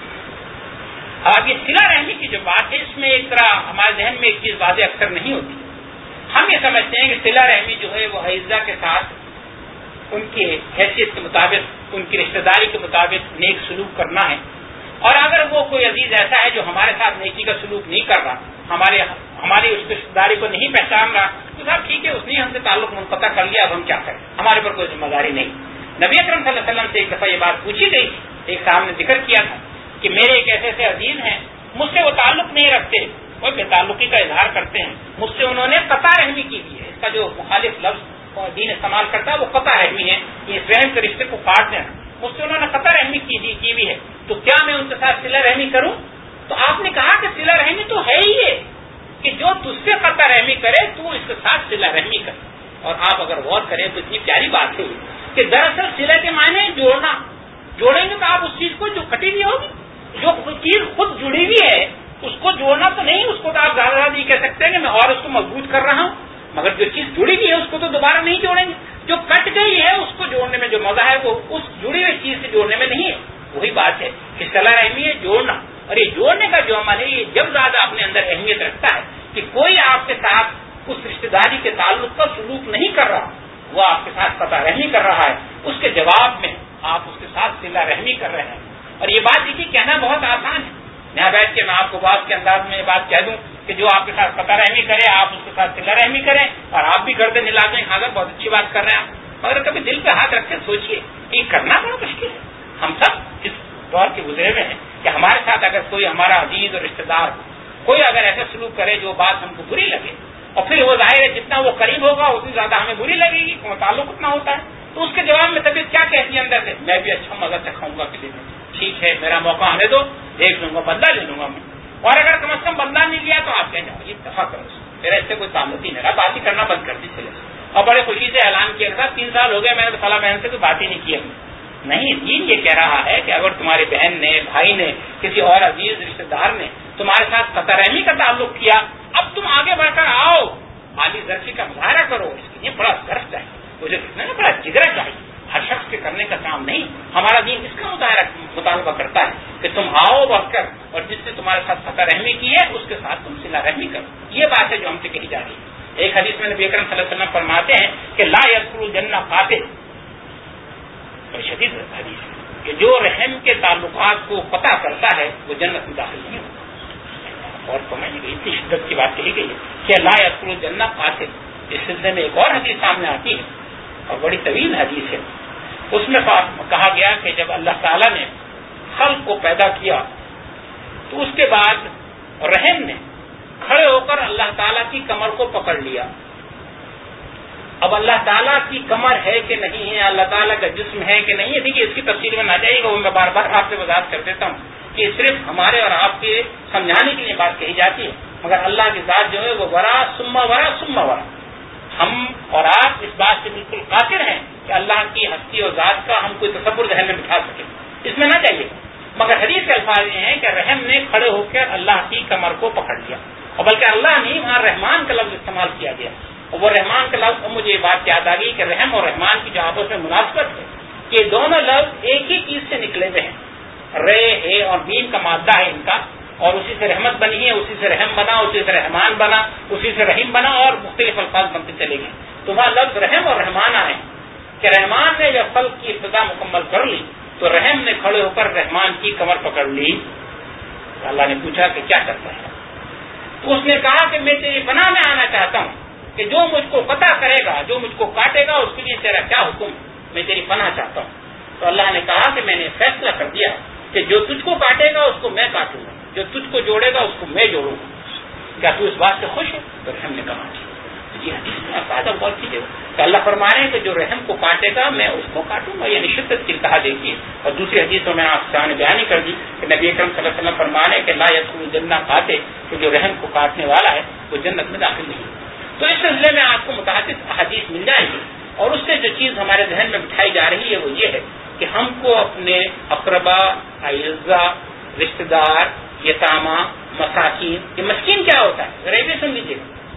اب یہ صلہ رحمی کی جو بات ہے اس میں ایک طرح ہمارے ذہن میں ایک چیز واضح اکثر نہیں ہوتی. ہم یہ سمجھتے ہیں کہ صلہ رحمی جو ہے وہ اعزہ کے ساتھ ان کی حیثیت کے مطابق, ان کی رشتہ داری کے مطابق نیک سلوک کرنا ہے. اور اگر وہ کوئی عزیز ایسا ہے جو ہمارے ساتھ نیکی کا سلوک نہیں کر رہا, ہمارے ہماری اس رشتہ داری کو نہیں پہچان رہا, تو صاحب ٹھیک ہے, اس نے ہم سے تعلق منقطع کر لیا, اب ہم کیا کریں, ہمارے پر کوئی ذمہ داری نہیں. نبی اکرم صلی اللہ علیہ وسلم سے ایک دفعہ یہ بات پوچھی گئی, ایک صاحب نے ذکر کیا تھا کہ میرے ایک ایسے ایسے عزیز ہیں مجھ سے وہ تعلق نہیں رکھتے وہ بے تعلقی کا اظہار کرتے ہیں، مجھ سے انہوں نے قطع رحمی کی ہوئی ہے. اس کا جو مخالف لفظ دین استعمال کرتا ہے وہ قطع رحمی ہے، یہ رحم کے رشتے کو کاٹ دینا. مجھ سے انہوں نے قطع رحمی کی ہوئی ہے، تو کیا میں ان کے ساتھ صلہ رحمی کروں؟ تو آپ نے کہا کہ صلہ رحمی تو ہے ہی ہے کہ جو تجھ سے قطع رحمی کرے تو اس کے ساتھ صلہ رحمی کر. اور آپ اگر غور کریں تو اتنی پیاری بات ہے کہ دراصل صلہ کے معنی جوڑنا. جوڑیں گے تو آپ اس چیز کو جو کٹی ہوئی ہوگی، جو چیز خود جڑی ہوئی ہے اس کو جوڑنا تو نہیں. اس کو تو آپ زیادہ زیادہ یہ کہہ سکتے ہیں کہ میں اور اس کو مضبوط کر رہا ہوں، مگر جو چیز جڑی ہوئی ہے اس کو تو دوبارہ نہیں جوڑیں گے. جو کٹ گئی ہے اس کو جوڑنے میں جو مزہ ہے وہ اس جڑی ہوئی چیز سے جوڑنے میں نہیں ہے. وہی بات ہے کہ صلہ رحمی ہے جوڑنا، اور یہ جوڑنے کا جو عمل ہے یہ جب زیادہ اپنے اندر اہمیت رکھتا ہے کہ کوئی آپ کے ساتھ اس رشتہ داری کے تعلق کا سلوک نہیں کر رہا، وہ آپ کے ساتھ قطع رحمی کر رہا ہے، اس کے جواب میں آپ اس کے ساتھ صلہ رحمی کر رہے ہیں. اور یہ بات دیکھیے کہنا بہت آسان ہے. یہاں بیٹھ کے میں آپ کو بات کے انداز میں یہ بات کہہ دوں کہ جو آپ کے ساتھ قطع رحمی کرے آپ اس کے ساتھ صلہ رحمی کریں، اور آپ بھی گردن ہلا دیں ہاں بہت اچھی بات کر رہے ہیں آپ، مگر کبھی دل پہ ہاتھ رکھ کے سوچیے یہ کرنا بڑا مشکل ہے. ہم سب اس دور کے گزرے ہوئے ہیں کہ ہمارے ساتھ اگر کوئی ہمارا عزیز اور رشتے دار کوئی اگر ایسا سلوک کرے جو بات ہم کو بری لگے، اور پھر وہ ظاہر ہے جتنا وہ قریب ہوگا اتنی زیادہ ہمیں بری لگے گی، تعلق اتنا ہوتا ہے. تو اس کے جواب میں طبیعت کیا کہتی ہے اندر سے؟ میں بھی اچھا مزہ چکھاؤں گا کسی دن، ٹھیک ہے میرا موقع آنے دو، دیکھ لوں گا، بدلہ لے لوں گا میں. اور اگر کم از کم بدلہ نہیں لیا تو آپ کہیں گے یہ دفاع کرو، میرا اس سے کوئی تعلق ہی نہیں رہا، بات ہی کرنا بند کر دی چلے. اور بڑے خوشی سے اعلان کیا تھا تین سال ہو گئے میں نے فلاں بہن سے کوئی بات ہی نہیں کی. نہیں، دین یہ کہہ رہا ہے کہ اگر تمہاری بہن نے، بھائی نے، کسی اور عزیز رشتے دار نے تمہارے ساتھ قطع رحمی کا تعلق کیا، اب تم آگے بڑھ کر آؤ، عالی ظرفی کا مظاہرہ کرو. اس کے لیے بڑا ظرف چاہیے، مجھے کتنا نا بڑا جگرا چاہیے، ہر شخص کے کرنے کا کام نہیں. ہمارا دین اس کا مظاہرہ مطالبہ کرتا ہے کہ تم آؤ بڑھ کر، اور جس نے تمہارے ساتھ قطع رحمی کی ہے اس کے ساتھ تم صلہ رحمی کرو. یہ بات ہے جو ہم سے کہی جا رہی ہے. ایک حدیث میں نبی اکرم صلی اللہ علیہ وسلم فرماتے ہیں کہ لا یدخل الجنہ قاطع، بڑی شدید حدیث ہے کہ جو رحم کے تعلقات کو قطع کرتا ہے وہ جنت میں داخل نہیں ہوتا. اور سمجھ گئی اتنی شدت کی بات کہی گئی ہے کہ لا یدخل الجنہ قاطع. اس سلسلے میں ایک اور حدیث سامنے آتی ہے اور بڑی طویل حدیث ہے. اس میں کہا گیا کہ جب اللہ تعالیٰ نے خلق کو پیدا کیا تو اس کے بعد رحم نے کھڑے ہو کر اللہ تعالیٰ کی کمر کو پکڑ لیا. اب اللہ تعالیٰ کی کمر ہے کہ نہیں ہے، اللہ تعالیٰ کا جسم ہے کہ نہیں ہے، دیکھیے اس کی تفصیل میں نہ جائے گا، وہ میں بار بار آپ سے وضاحت کر دیتا ہوں کہ صرف ہمارے اور آپ کے سمجھانے کے لیے بات کہی جاتی ہے، مگر اللہ کی ذات جو ہے وہ ورا ثم ورا ثم ورا. ہم اور آپ اس بات سے بالکل قاطر ہیں کہ اللہ کی ہستی اور ذات کا ہم کوئی تصور ذہن میں بٹھا سکیں، اس میں نہ جائیے. مگر حدیث کے الفاظ یہ ہیں کہ رحم نے کھڑے ہو کر اللہ کی کمر کو پکڑ لیا، اور بلکہ اللہ نہیں، وہاں رحمان کا لفظ استعمال کیا گیا. اور وہ رحمان کا لفظ، مجھے یہ بات یاد آ گئی کہ رحم اور رحمان کی جو آپس میں مناسبت ہے کہ دونوں لفظ ایک ہی چیز سے نکلے ہوئے ہیں. رے ہے اور میم کا مادہ ہے ان کا، اور اسی سے رحمت بنی ہے، اسی سے رحم بنا، اسی سے رحمان بنا، اسی سے رحیم بنا، اور مختلف الفاظ بنتے چلے گئے. تو وہاں لفظ رحم اور رحمان آئے کہ رحمان نے جب خلق کی ابتدا مکمل کر لی تو رحم نے کھڑے ہو کر رحمان کی کمر پکڑ لی. اللہ نے پوچھا کہ کیا کرتا ہے؟ تو اس نے کہا کہ میں تیری پناہ میں آنا چاہتا ہوں کہ جو مجھ کو قطع کرے گا، جو مجھ کو کاٹے گا، اس کے لیے تیرا کیا حکم؟ میں تیری پناہ چاہتا ہوں. تو اللہ نے کہا کہ میں نے فیصلہ کر دیا کہ جو تجھ کو کاٹے گا اس کو میں کاٹوں گا، جو تجھ کو جوڑے گا اس کو میں جوڑوں گا. کیا تو اس بات سے خوش ہے؟ تو رحم نے کہا یہ حدیث میں فائدہ بہت کیجیے کہ اللہ فرما رہے ہیں کہ جو رحم کو کاٹے گا میں اس کو کاٹوں گا، یعنی شدت کی انتہا دیکھی ہے. اور دوسری حدیث میں آپ سامنے بیان ہی کر دی کہ نبی اکرم صلی اللہ علیہ وسلم فرما رہے ہیں کہ لا یدخل الجنہ قاطع، کہ جو رحم کو کاٹنے والا ہے وہ جنت میں داخل نہیں. تو اس سلسلے میں آپ کو متعدد احادیث مل جائیں گی، اور اس سے جو چیز ہمارے ذہن میں بٹھائی جا رہی ہے وہ یہ ہے کہ ہم کو اپنے اقربا، اعزا، رشتے دار، یتامہ، مساکین. یہ مسکین کیا ہوتا ہے ذرا یہ بھی سن لیجیے.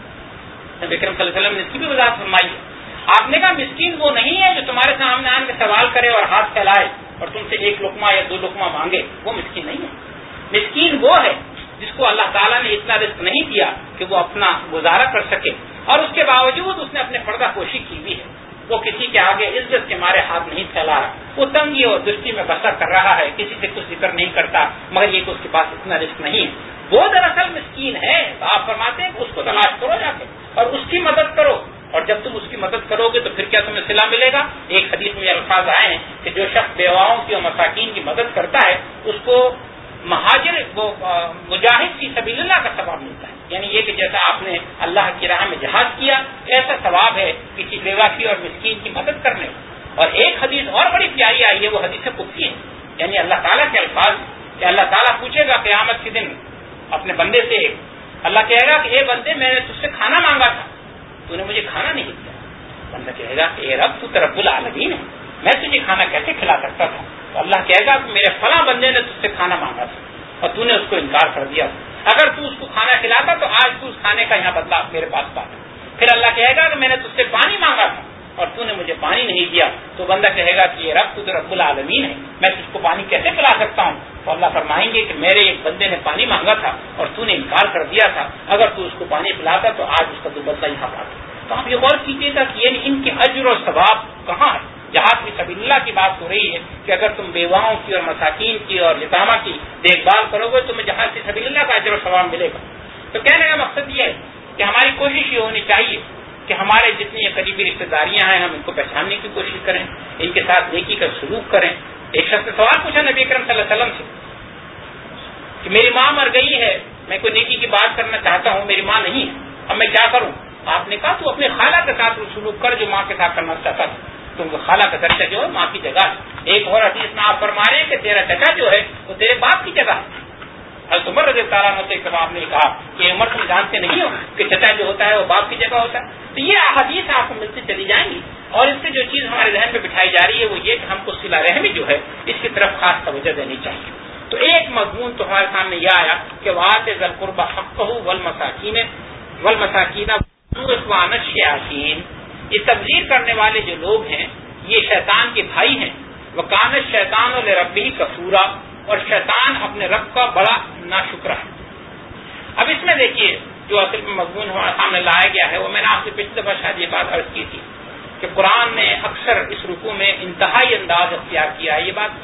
نبی اکرم صلی اللہ علیہ وسلم نے اس کی بھی وضاحت فرمائی ہے. آپ نے کہا مسکین وہ نہیں ہے جو تمہارے سامنے آن کے سوال کرے اور ہاتھ پھیلائے اور تم سے ایک لقمہ یا دو لقمہ مانگے، وہ مسکین نہیں ہے. مسکین وہ ہے جس کو اللہ تعالیٰ نے اتنا رزق نہیں دیا کہ وہ اپنا گزارا کر سکے، اور اس کے باوجود اس نے اپنے پردہ پوشی کی ہوئی ہے. وہ کسی کے آگے عزت کے مارے ہاتھ نہیں پھیلا رہا، وہ تنگی اور دستی میں بسر کر رہا ہے، کسی سے کچھ ذکر نہیں کرتا، مگر یہ کہ اس کے پاس اتنا رزق نہیں ہے. وہ دراصل مسکین ہے. تو آپ فرماتے ہیں کہ اس کو تلاش کرو جا کے اور اس کی مدد کرو، اور جب تم اس کی مدد کرو گے تو پھر کیا تمہیں صلہ ملے گا؟ ایک حدیث میں یہ الفاظ آئے ہیں کہ جو شخص بیواؤں کی اور مساکین کی مدد کرتا ہے اس کو مہاجر وہ مجاہد فی سبیل اللہ کا ثواب ملتا ہے. یعنی یہ کہ جیسا آپ نے اللہ کی راہ میں جہاد کیا ایسا ثواب ہے کسی بیوہ کی اور مسکین کی مدد کرنے. اور ایک حدیث اور بڑی پیاری آئی ہے, وہ حدیث قدسی ہے, یعنی اللہ تعالیٰ کے الفاظ کہ اللہ تعالیٰ پوچھے گا قیامت کے دن اپنے بندے سے, اللہ کہے گا کہ اے بندے میں نے تجھ سے کھانا مانگا تھا, تو نے مجھے کھانا نہیں دیا. بندہ کہے گا اے رب تو رب العالمین ہے, میں تجھے کھانا کیسے کھلا سکتا تھا؟ تو اللہ کہے گا کہ میرے فلاں بندے نے تجھ سے کھانا مانگا تھا اور تو نے اس کو انکار کر دیا. اگر تو اس کو کھانا کھلاتا تو آج تو اس کھانے کا یہاں بدلہ میرے پاس پاتا. پھر اللہ کہے گا کہ میں نے تجھ سے پانی مانگا تھا اور تو نے مجھے پانی نہیں دیا. تو بندہ کہے گا کہ یہ رب تو رب العالمین ہے, میں تجھ کو پانی کیسے پلا سکتا ہوں؟ تو اللہ فرمائیں گے کہ میرے ایک بندے نے پانی مانگا تھا اور تو نے انکار کر دیا تھا, اگر تو اس کو پانی پلاتا تو آج اس کا تو بدلہ یہاں پاتا. تو آپ یہ غور کیجیے گا کہ یہ ان کے اجر اور ثواب کہاں ہے. جہاد فی سبیل اللہ کی بات ہو رہی ہے کہ اگر تم بیواؤں کی اور مساکین کی اور یتامہ کی دیکھ بھال کرو گے تو تمہیں جہاد فی سبیل اللہ کا اجر و ثواب ملے گا. تو کہنے کا مقصد یہ ہے کہ ہماری کوشش یہ ہونی چاہیے کہ ہمارے جتنی قریبی رشتے داریاں ہیں ہم ان کو پہچاننے کی کوشش کریں, ان کے ساتھ نیکی کا سلوک کریں. ایک شخص نے سوال پوچھا نبی اکرم صلی اللہ علیہ وسلم سے کہ میری ماں مر گئی ہے, میں کوئی نیکی کی بات کرنا چاہتا ہوں, میری ماں نہیں ہے, اب میں کیا کروں؟ آپ نے کہا تو اپنے خالہ کے ساتھ وہ سلوک کر جو ماں کے ساتھ کرنا چاہتا تھا. تم کو خالہ کا درجہ جو ہے ماں کی جگہ ہے. ایک اور حدیث میں آپ فرما رہے ہیں کہ تیرا چچا جو ہے وہ تیرے باپ کی جگہ ہے. حضرت عمر رضی اللہ عنہ سے آپ نے کہا کہ عمر تم جانتے نہیں ہو کہ چچا جو ہوتا ہے وہ باپ کی جگہ ہوتا ہے. تو یہ احادیث آپ کو ملتی چلی جائیں گی, اور اس سے جو چیز ہمارے ذہن میں بٹھائی جا رہی ہے وہ یہ کہ ہم کو صلہ رحمی جو ہے اس کی طرف خاص توجہ دینی چاہیے. تو ایک مضمون تو ہمارے سامنے یہ آیا کہ وآت ذی القربى حقہ والمساکین والمساکین واخوان الشیاطین. یہ تبذیر کرنے والے جو لوگ ہیں یہ شیطان کے بھائی ہیں. وکان الشیطان لربہ کفورا, اور شیطان اپنے رب کا بڑا ناشکر ہے. اب اس میں دیکھیے جو اصل میں مضمون ہمارے سامنے لایا گیا ہے وہ میں نے آپ سے پچھلے دفعہ شاید یہ بات عرض کی تھی کہ قرآن نے اکثر اس رکوع میں انتہائی انداز اختیار کیا ہے. یہ بات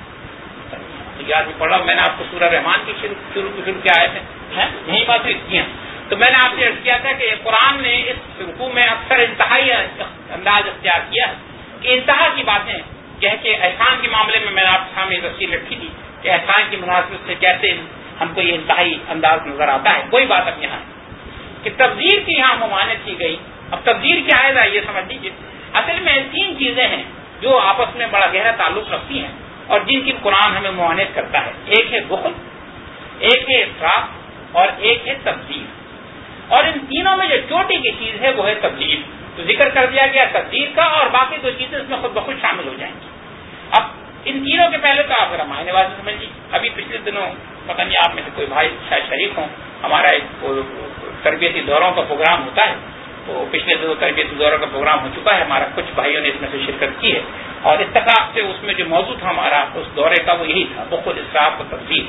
یاد نہیں پڑ رہا, میں نے آپ کو سورہ رحمان کی شروع شروع شروع کیا آئے تھے یہی بات کی ہیں. تو میں نے آپ سے عرض کیا تھا کہ قرآن نے اس رکوع میں اکثر انتہائی انداز اختیار کیا ہے کہ انتہا کی باتیں کہہ کے احسان کے معاملے میں میں نے آپ کے سامنے تفصیل رکھی تھی کہ احسان کی مناسبت سے کیسے ہم کو یہ انتہائی انداز نظر آتا ہے. وہی بات اب یہاں کہ تبذیر کی یہاں ممانعت کی گئی. اب تبذیر کیا ہے یہ سمجھ لیجیے. اصل میں تین چیزیں ہیں جو آپس میں بڑا گہرا تعلق رکھتی ہیں اور جن کی قرآن ہمیں ممانعت کرتا ہے. ایک ہے بخل, ایک ہے اسراف اور ایک ہے تبذیر. اور ان تینوں میں جو چوٹی کی چیز ہے وہ ہے تبذیر. تو ذکر کر دیا گیا تبذیر کا, اور باقی دو چیزیں اس میں خود بخود شامل ہو جائیں گی. اب ان تینوں کے پہلے تو آپ رمائن واضح سمجھ لیجیے. ابھی پچھلے دنوں پتہ نہیں آپ میں سے کوئی بھائی شاید شریک ہوں, ہمارا ایک تربیتی دوروں کا پروگرام ہوتا ہے. تو پچھلے دنوں تربیتی دوروں کا پروگرام ہو چکا ہے, ہمارا کچھ بھائیوں نے اس میں سے شرکت کی ہے, اور اتفاق سے اس میں جو موضوع تھا ہمارا اس دورے کا وہ یہی تھا, بخل, اسراف و تبذیر.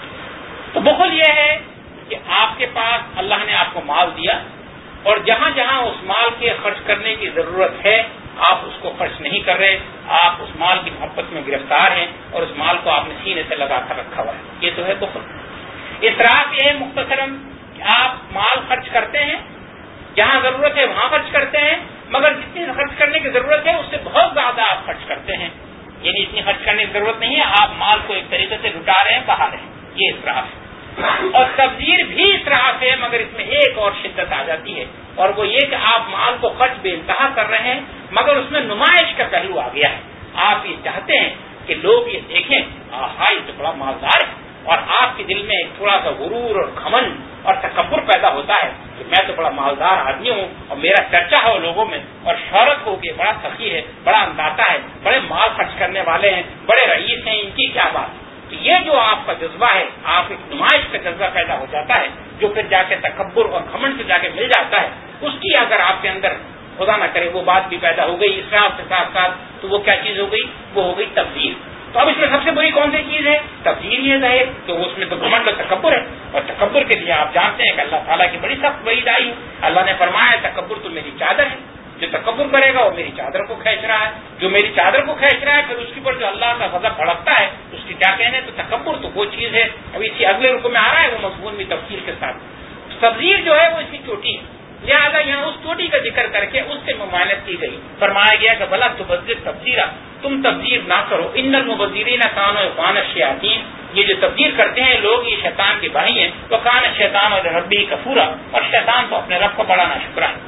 تو بخل یہ ہے کہ آپ کے پاس اللہ نے آپ کو مال دیا اور جہاں جہاں اس مال کے خرچ کرنے کی ضرورت ہے آپ اس کو خرچ نہیں کر رہے, آپ اس مال کی محبت میں گرفتار ہیں اور اس مال کو آپ نے سینے سے لگا کر رکھا ہوا ہے. یہ تو ہے بخل. اسراف یہ ہے مختصراً کہ آپ مال خرچ کرتے ہیں, جہاں ضرورت ہے وہاں خرچ کرتے ہیں, مگر جتنی خرچ کرنے کی ضرورت ہے اس سے بہت زیادہ آپ خرچ کرتے ہیں. یعنی اتنی خرچ کرنے کی ضرورت نہیں ہے, آپ مال کو ایک طریقے سے لٹا رہے ہیں, بہا رہے ہیں. یہ اسراف ہے. اور تبذیر بھی اسراف ہے, مگر اس میں ایک اور شدت آ جاتی ہے, اور وہ یہ کہ آپ مال کو خرچ بے انتہا کر رہے ہیں مگر اس میں نمائش کا پہلو آ گیا ہے. آپ یہ چاہتے ہیں کہ لوگ یہ دیکھیں آہا یہ تو بڑا مالدار ہے, اور آپ کے دل میں ایک تھوڑا سا غرور اور گھمنڈ اور تکبر پیدا ہوتا ہے کہ میں تو بڑا مالدار آدمی ہوں اور میرا چرچا ہو لوگوں میں, اور شہرت ہو کہ بڑا سخی ہے, بڑا انداتا ہے, بڑے مال خرچ کرنے والے ہیں, بڑے رئیس ہیں, ان کی کیا بات. تو یہ جو آپ کا جذبہ ہے, آپ ایک نمائش کا جذبہ پیدا ہو جاتا ہے جو پھر جا کے تکبر اور گھمنڈ سے جا کے مل جاتا ہے. اس کی اگر آپ کے اندر خدا نہ کرے وہ بات بھی پیدا ہو گئی اسراف کے ساتھ ساتھ, تو وہ کیا چیز ہو گئی, وہ ہو گئی تبذیر. تو اب اس میں سب سے بڑی کون سی چیز ہے, تبذیر یہ ظاہر تو اس میں تو گھمنڈ اور تکبر ہے, اور تکبر کے لیے آپ جانتے ہیں کہ اللہ تعالیٰ کی بڑی سخت وعید آئی. اللہ نے فرمایا تکبر تو میری چادر ہے, جو تکبر کرے گا وہ میری چادر کو کھینچ رہا ہے, جو میری چادر کو کھینچ رہا ہے پھر اس کے اوپر جو اللہ کا غضب بھڑکتا ہے اس کی کیا کہنے. تو تکبر تو وہ چیز ہے, ابھی اسی اگلے رکوع میں آ رہا ہے وہ مضمون بھی تفصیل کے ساتھ. تبذیر جو ہے وہ اس کی چوٹی ہے, لہٰذا یہاں اس چوٹی کا ذکر کر کے اس سے ممانعت کی گئی. فرمایا گیا کہ بلا تبذر تبذیرا، تم تبذیر نہ کرو. ان المبذرین کانوا اخوان الشیاطین، یہ جو تبذیر کرتے ہیں لوگ یہ شیطان کے بھائی ہیں. وکان الشیطان لربہ کفورا، اور شیطان تو اپنے رب کا بڑا ناشکرا ہے.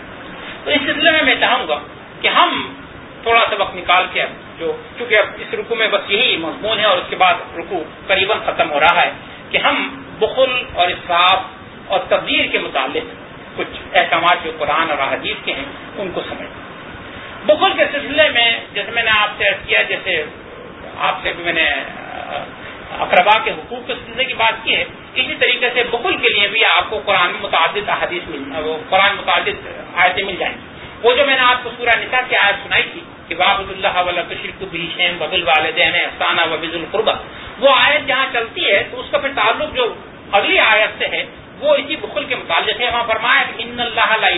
تو اس سلسلے میں میں چاہوں گا کہ ہم تھوڑا سا وقت نکال کے، جو چونکہ اب اس رکوع میں بس یہی مضمون ہے اور اس کے بعد رکوع قریباً ختم ہو رہا ہے، کہ ہم بخل اور اسراف اور تبذیر کے متعلق کچھ احکامات جو قرآن اور حدیث کے ہیں ان کو سمجھیں. بخل کے سلسلے میں جیسے میں نے آپ سے عرض کیا، جیسے آپ سے بھی میں نے اقربا کے حقوق کے سلسلے کی بات کی ہے، اسی طریقے سے بخل کے لیے بھی آپ کو قرآن میں متعدد احادیث مل قرآن متعدد آیتیں مل جائیں گی. وہ جو میں نے آپ کو سورہ نساء کی آیت سنائی تھی کہ وَاعْبُدُوا اللَّهَ وَلَا تُشْرِكُوا بِهِ شَيْئًا وَبِالْوَالِدَيْنِ إِحْسَانًا وَبِذِي الْقُرْبَىٰ، وہ آیت جہاں چلتی ہے تو اس کا پھر تعلق جو اگلی آیت سے ہے وہ اسی بخل کے متعلق ہے. وہاں فرمایا کہ ان اللہ لا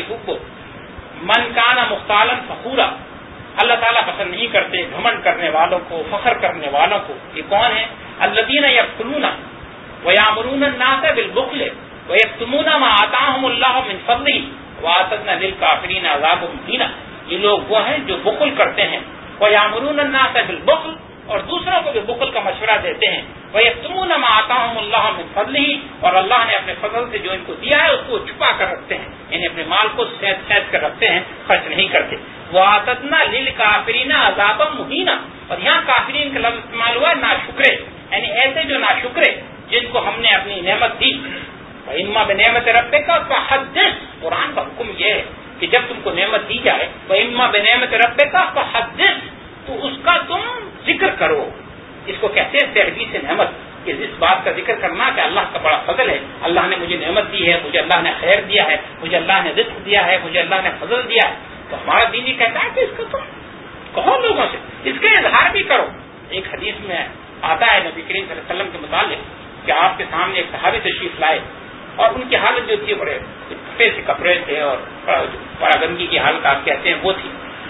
يحب من کان مختالا فخورا، اللہ تعالیٰ پسند نہیں کرتے گھمنڈ کرنے والوں کو، فخر کرنے والوں کو. یہ کون ہے؟ الذین یبخلون ویامرون الناس بالبخل ویکتمون ما آتاہم اللہ من فضلہ واعتدنا للکافرین عذابا مہینا. یہ لوگ وہ ہیں جو بخل کرتے ہیں، ویامرون الناس بالبخل، اور دوسروں کو بھی بخل کا مشورہ دیتے ہیں. وَيَكْتُمُونَ مَا آتَاهُمُ اللَّهُ مِنْ فَضْلِهِ، اور اللہ نے اپنے فضل سے جو ان کو دیا ہے اس کو چھپا کر رکھتے ہیں، یعنی اپنے مال کو سید سید کر رکھتے ہیں، خرچ نہیں کرتے. وَأَعْتَدْنَا لِلْكَافِرِينَ عَذَابًا مُهِينًا، اور یہاں کافرین کا لفظ استعمال ہوا ناشکرے، یعنی ایسے جو ناشکرے جن کو ہم نے اپنی نعمت دی. وَإِمَّا بِنِعْمَةِ رَبِّكَ فَحَدِّثْ، قرآن کا حکم یہ ہے کہ جب تم کو نعمت دی جائے وَإِمَّا بِنِعْمَةِ رَبِّكَ فَحَدِّثْ، تو اس کا تم ذکر کرو. اس کو کہتے ہیں تحدیث نعمت، کہ اس بات کا ذکر کرنا کہ اللہ کا بڑا فضل ہے، اللہ نے مجھے نعمت دی ہے، مجھے اللہ نے خیر دیا ہے، مجھے اللہ نے رزق دیا ہے، مجھے اللہ نے فضل دیا ہے. تو ہمارا دین یہ کہتا ہے کہ اس کو تم کہو لوگوں سے، اس کا اظہار بھی کرو. ایک حدیث میں آتا ہے نبی کریم صلی اللہ علیہ وسلم کے متعلق کہ آپ کے سامنے ایک صحابی تشریف لائے اور ان کی حالت جو تھی بڑے پھٹے سے کپڑے تھے اور بڑا گندگی کی حالت آپ کہتے ہیں وہ تھی.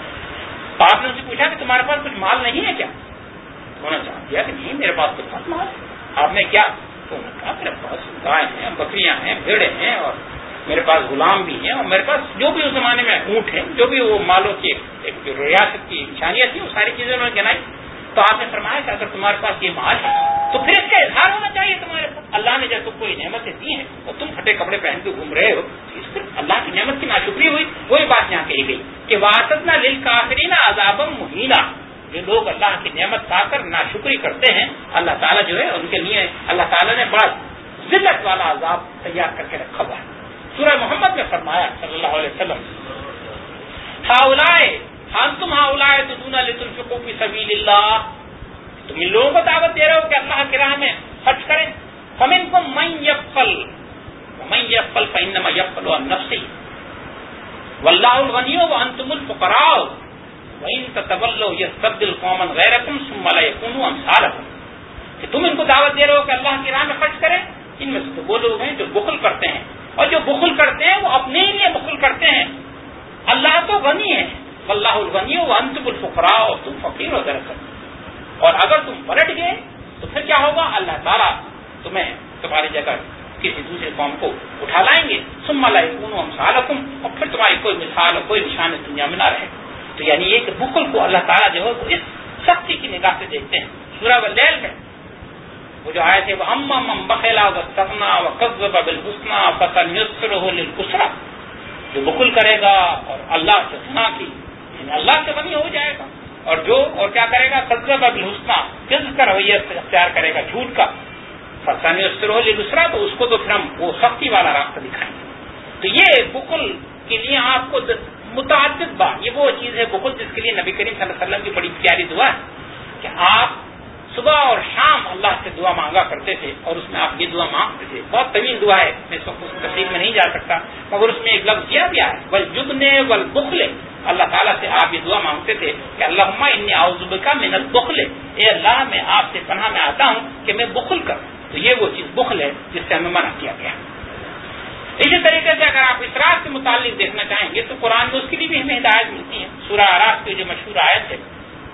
تو آپ نے ان سے پوچھا کہ تمہارے پاس کچھ مال نہیں ہے کیا؟ ہونا چاہتا کہ نہیں میرے پاس تو بہت مال ہے. آپ نے کیا؟ تو انہوں نے کہا میرے پاس گائے ہیں، بکریاں ہیں، بھیڑیں ہیں، اور میرے پاس غلام بھی ہیں، اور میرے پاس جو بھی اس زمانے میں اونٹ ہیں، جو بھی وہ مالوں کی ایک جو ریاست کی نشانیاں تھیں وہ ساری چیزیں انہوں نے گنائی. تو آپ نے فرمایا کہ اگر تمہارے پاس یہ مال ہے تو پھر اس کا اظہار ہونا چاہیے تمہارے پاس. اللہ نے جب تم کو یہ نعمتیں دی ہیں اور تم پھٹے کپڑے پہن کے گھوم رہے ہو تو اس پر اللہ کی نعمت کی ناشکری ہوئی. وہی بات یہاں کہی گئی کہ وَأَعْتَدْنَا لِلْكَافِرِينَ عَذَابًا مُهِينًا، جو لوگ اللہ کی نعمت پا کر ناشکری کرتے ہیں اللہ تعالیٰ جو ہے ان کے لیے اللہ تعالیٰ نے بڑا ذلت والا عذاب تیار کر کے رکھا ہوا ہے. سورہ محمد میں فرمایا صلی اللہ علیہ وسلم ہؤلاء انتم ہؤلاء تدعون لتنفقوا فی سبیل اللہ، تم ان لوگوں کو دعوت دے رہے ہو کہ اللہ کی راہ میں خرچ کریں. فمنکم من یبخل ومن یبخل فانما یبخل عن نفسہ واللہ الغنی وانتم الفقراء وَإِن تَتَوَلَّوْا يَسْتَبْدِلْ قَوْمًا غَيْرَكُمْ ثُمَّ لَا يَكُونُوا أَمْثَالَكُمْ، کہ تم ان کو دعوت دے رہے ہو کہ اللہ کی راہ میں خرچ کریں. ان میں سے تو وہ لوگ ہیں جو بخل کرتے ہیں، اور جو بخل کرتے ہیں وہ اپنے ہی لیے بخل کرتے ہیں. اللہ تو غنی ہے، واللہ الغنی وانتم الفقراء، اور تم فقیر ہو درکت. اور اگر تم پلٹ گئے تو پھر کیا ہوگا؟ اللہ تعالیٰ تمہیں تمہاری جگہ کسی دوسرے قوم کو اٹھا لائیں گے. ثم لا يكونوا امثالكم، اور پھر تمہاری کوئی مثال اور کوئی نشان اس دنیا میں نہ رہے. تو یعنی یہ کہ بخل کو اللہ تعالیٰ جو ہے وہ اس سختی کی نگاہ سے دیکھتے ہیں. سورہ واللیل میں وہ جو آیت ہے وَأَمَّا مَن بَخِلَ وَاسْتَغْنَىٰ وَكَذَّبَ بِالْحُسْنَىٰ فَسَنُيَسِّرُهُ لِلْعُسْرَىٰ، جو بخل کرے گا اور اللہ سے غنا کی یعنی اللہ سے غنی ہو جائے گا، اور جو اور کیا کرے گا کذب بالحسنى، کذب کا رویہ اختیار کرے گا جھوٹ کا، فسنيسره للعسرى، تو اس کو تو پھر ہم وہ سختی والا راستہ دکھائیں گے. تو یہ بخل کے لیے آپ کو متعدد بات، یہ وہ چیز ہے بخل جس کے لیے نبی کریم صلی اللہ علیہ وسلم کی بڑی پیاری دعا ہے کہ آپ صبح اور شام اللہ سے دعا مانگا کرتے تھے، اور اس میں آپ یہ دعا مانگتے تھے. بہت طویل دعا ہے، میں اس وقت اس تفصیل میں نہیں جا سکتا، مگر اس میں ایک لفظ دیا گیا ہے والجبن والبخل. اللہ تعالیٰ سے آپ یہ دعا مانگتے تھے کہ اللہم انی اعوذ بک من البخل، اے اللہ میں آپ سے پناہ میں آتا ہوں کہ میں بخل کروں. تو یہ وہ چیز بخل ہے جس سے ہمیں منع کیا گیا. اسی طریقے سے اگر آپ اسراف کے متعلق دیکھنا چاہیں گے تو قرآن میں اس کے لیے بھی ہمیں ہدایت ملتی ہے. سورہ اعراف کی جو مشہور آیت ہے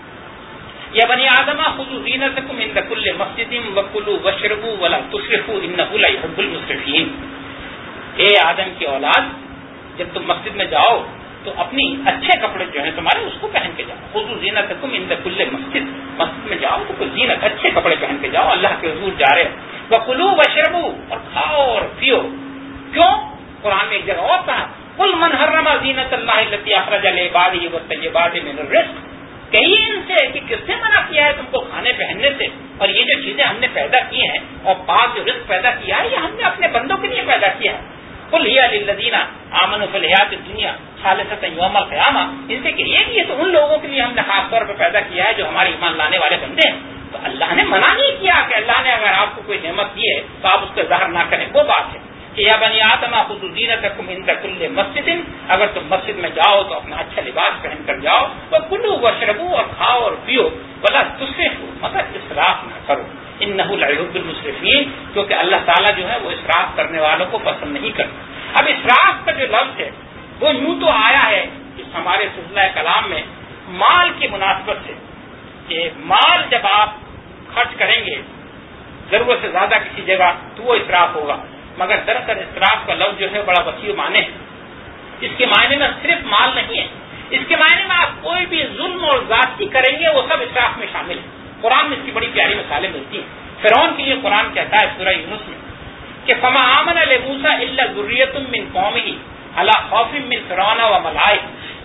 یا بنی آدم خذوا زینتکم عند کل مسجد وکلوا واشربوا ولا تسرفوا انہ لا يحب المسرفین. اے آدم کی اولاد، جب تم مسجد میں جاؤ تو اپنی اچھے کپڑے جو ہیں تمہارے اس کو پہن کے جاؤ. خذوا زینتکم عند کل مسجد, مسجد میں جاؤ تو کوئی زینت اچھے کپڑے پہن کے جاؤ, اللہ کے حضور جا رہے. وکلوا واشربوا, اور کھاؤ اور پیو. کیوں؟ قرآن میں ایک جگہ اور کہا قل من حرم زینت اللہ التی اخرج لعباده والطیبات من الرزق, کہیں ان سے کہ کس نے منع کیا ہے تم کو کھانے پہننے سے, اور یہ جو چیزیں ہم نے پیدا کی ہیں اور پاک جو رزق پیدا کیا ہے یہ ہم نے اپنے بندوں کے لیے پیدا کیا ہے. قل ہی للذین آمنوا فی الحیاۃ الدنیا خالصۃ یوم القیامہ, ان سے کہیے کہ یہ تو ان لوگوں کے لیے ہم نے خاص طور پہ پیدا کیا ہے جو ہمارے ایمان لانے والے بندے ہیں. تو اللہ نے منع نہیں کیا کہ اللہ نے اگر آپ کو کوئی نعمت دی ہے تو آپ اس کا ظاہر نہ کریں, وہ بات ہے کہ یا بنی آدم خذوا زینتکم عند کل مسجد, اگر تم مسجد میں جاؤ تو اپنا اچھا لباس پہن کر جاؤ. وکلوا واشربوا, اور کھاؤ اور پیو. ولا تسرفوا, مگر اسراف نہ کرو. انہ لا یحب المسرفین, کیونکہ اللہ تعالیٰ جو ہے وہ اسراف کرنے والوں کو پسند نہیں کرتا. اب اسراف کا جو لفظ ہے وہ یوں تو آیا ہے اس ہمارے سلسلہ کلام میں مال کی مناسبت سے, کہ مال جب آپ خرچ کریں گے ضرورت سے زیادہ کسی جگہ تو وہ اسراف ہوگا. مگر دراصل اسراف کا لفظ جو ہے بڑا وسیع معنی ہے. اس کے معنی میں صرف مال نہیں ہے, اس کے معنی میں آپ کوئی بھی ظلم اور زیادتی کریں گے وہ سب اسراف میں شامل ہے. قرآن میں اس کی بڑی پیاری مثالیں ملتی ہیں. فرعون کے لیے قرآن کہتا ہے سورہ یونس میں کہ فما آمن لموسیٰ الا ذریۃ من قومہ علی خوف من فرعون وملئہ,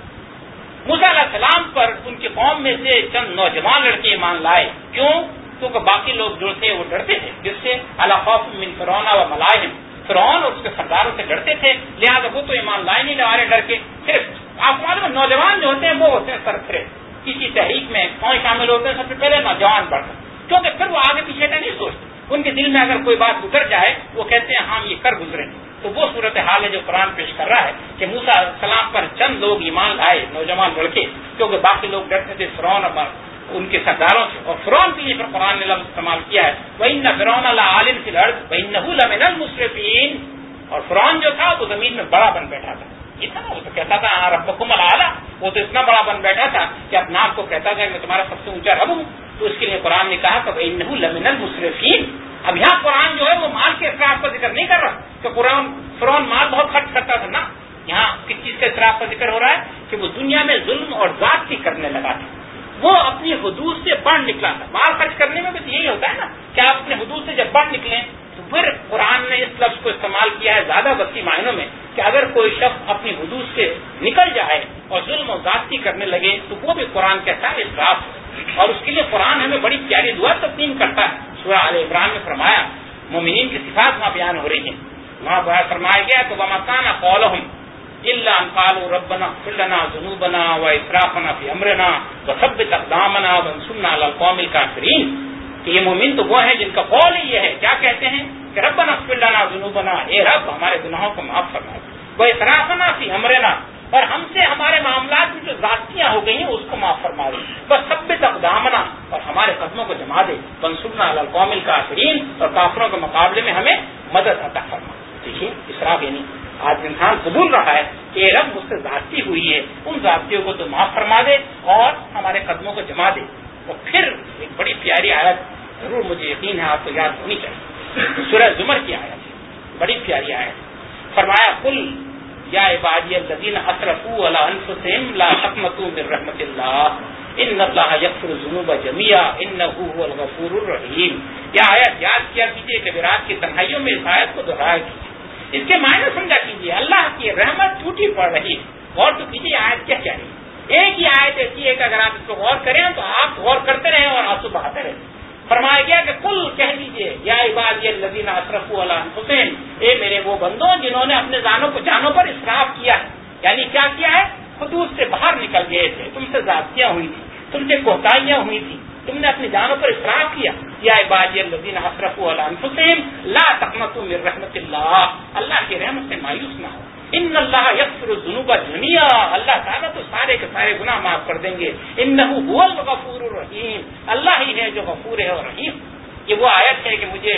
موسیٰ علیہ السلام پر ان کی قوم میں سے چند نوجوان لڑکے ایمان لائے. کیوں؟ کیونکہ باقی لوگ جو تھے وہ ڈرتے تھے. جس سے علی خوف من فرعون وملئہ, فرعون اور اس کے سرداروں سے ڈرتے تھے, لہٰذا وہ تو ایمان لائے نہیں لائے ڈر کے. صرف آپ معلوم نوجوان جو ہوتے ہیں وہ ہوتے ہیں سرخرے. کسی تحریک میں کون شامل ہوتے ہیں سب سے پہلے نوجوان بڑھتے, کیونکہ پھر وہ آگے پیچھے کا نہیں سوچتے. ان کے دل میں اگر کوئی بات گزر جائے وہ کہتے ہیں ہم یہ کر گزریں. تو وہ صورتحال ہے جو قرآن پیش کر رہا ہے کہ موسیٰ علیہ السلام پر چند لوگ ایمان لائے, نوجوان لڑکے, کیونکہ باقی لوگ ڈرتے تھے فرعون اور ان کے سرداروں سے. اور فرعون کے لیے پھر قرآن نے لفظ استعمال کیا ہے وَإِنَّ فِرْعَوْنَ لَعَالٍ فِي الْأَرْضِ وَإِنَّهُ لَمِنَ الْمُسْرِفِينَ. اور فرعون جو تھا وہ زمین میں بڑا بن بیٹھا تھا. یہ تھا نا, وہ تو کہتا تھا ربکم العالی, وہ تو اتنا بڑا بن بیٹھا تھا کہ اپنے آپ کو کہتا تھا کہ میں تمہارا سب سے اونچا رب ہوں. تو اس کے لیے قرآن نے کہا کہ وَإِنَّهُ لَمِنَ الْمُسْرِفِينَ. اب یہاں قرآن جو ہے وہ مال کے اسراف کا ذکر نہیں کر رہا کہ قرآن فرعون مال بہت خرچ کرتا تھا نا. یہاں کس چیز کے اسراف کا ذکر ہو رہا ہے کہ وہ دنیا میں ظلم اور زیادتی کرنے لگا تھا. وہ اپنی حدود سے بڑھ نکلا تھا. مال خرچ کرنے میں بھی یہی ہوتا ہے نا کہ آپ اپنے حدود سے جب بڑھ نکلیں تو پھر قرآن نے اس لفظ کو استعمال کیا ہے زیادہ وسیع معنوں میں کہ اگر کوئی شخص اپنی حدود سے نکل جائے اور ظلم و زیادتی کرنے لگے تو وہ بھی قرآن کہتا ہے اسراف. اور اس کے لیے قرآن ہمیں بڑی پیاری دعا تقسیم کرتا ہے. سورہ آل عمران میں فرمایا, مومنین کی صفات وہاں بیان ہو رہی ہیں, وہاں فرمایا گیا کہ وما کان قولهم الا ان قالوا ربنا اغفر لنا ذنوبنا واسرافنا في امرنا وثبت اقدامنا وانصرنا على القوم الكافرين. کہ یہ مومن تو وہ ہیں جن کا قول ہی یہ ہے, کیا کہتے ہیں کہ ربنا اغفر لنا ذنوبنا, اے رب ہمارے گناہوں کو معاف فرما, واسرافنا في امرنا, اور ہم سے ہمارے معاملات میں جو زیادتیاں ہو گئی ہیں اس کو معاف فرما دے, وثبت اقدامنا, اور ہمارے قدموں کو جما دے, وانصرنا علی القوم الکافرین, اور کافروں کے مقابلے میں ہمیں مدد عطا فرما. دیکھیے اسراف یعنی آج انسان قبول رہا ہے کہ رب مجھ سے زیادتی ہوئی ہے, ان زیادتیوں کو تو معاف فرما دے اور ہمارے قدموں کو جما دے. اور پھر ایک بڑی پیاری آیت ضرور مجھے یقین ہے آپ کو یاد ہونی چاہیے, سورہ زمر کی آیت ہے, بڑی پیاری آیت. فرمایا قل یا عبادی الذین اسرفوا علی انفسہم لا تقنطوا من رحمۃ اللہ ان اللہ یغفر الذنوب جميعا انہ هو الغفور الرحیم. یہ آیت یاد کیا کیجیے کہ رات کی تنہائیوں میں اس آیت کو دہرایا کیجیے, اس کے معنی سمجھا کیجیے. اللہ کی رحمت ٹوٹی پڑ رہی ہے, غور تو کیجیے آیت کیا کہہ رہی ہے. ایک ہی آیت ایسی ہے کہ اگر آپ اس کو غور کریں تو آپ غور کرتے رہیں اور آنسو بہاتے رہیں. فرمایا گیا کہ قل کہہ دیجیے یا عبادی الذین اسرفوا علی انفسہم, اے میرے وہ بندوں جنہوں نے اپنے جانوں کو جانوں پر اسراف کیا ہے. یعنی کیا کیا ہے, حدود سے باہر نکل گئے تھے, تم سے زیادتیاں ہوئی تھی, تم سے کوتاہیاں ہوئی تھی, تم نے اپنی جانوں پر اسراف کیا. یا عبادی الذین اسرفوا علی انفسہم لا تقنطوا من رحمۃ اللہ, اللہ کی رحمت سے مایوس نہ ہو. ان اللہ یغفر الذنوب جميعا, اللہ تعالیٰ تو سارے کے سارے گناہ معاف کر دیں گے. انہ هو الغفور الرحیم, اللہ ہی ہے جو غفور ہے اور رحیم. یہ وہ آیت ہے کہ مجھے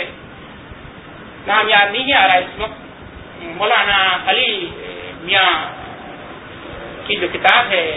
نام یاد نہیں آ رہا اس وقت, مولانا علی میاں کی جو کتاب ہے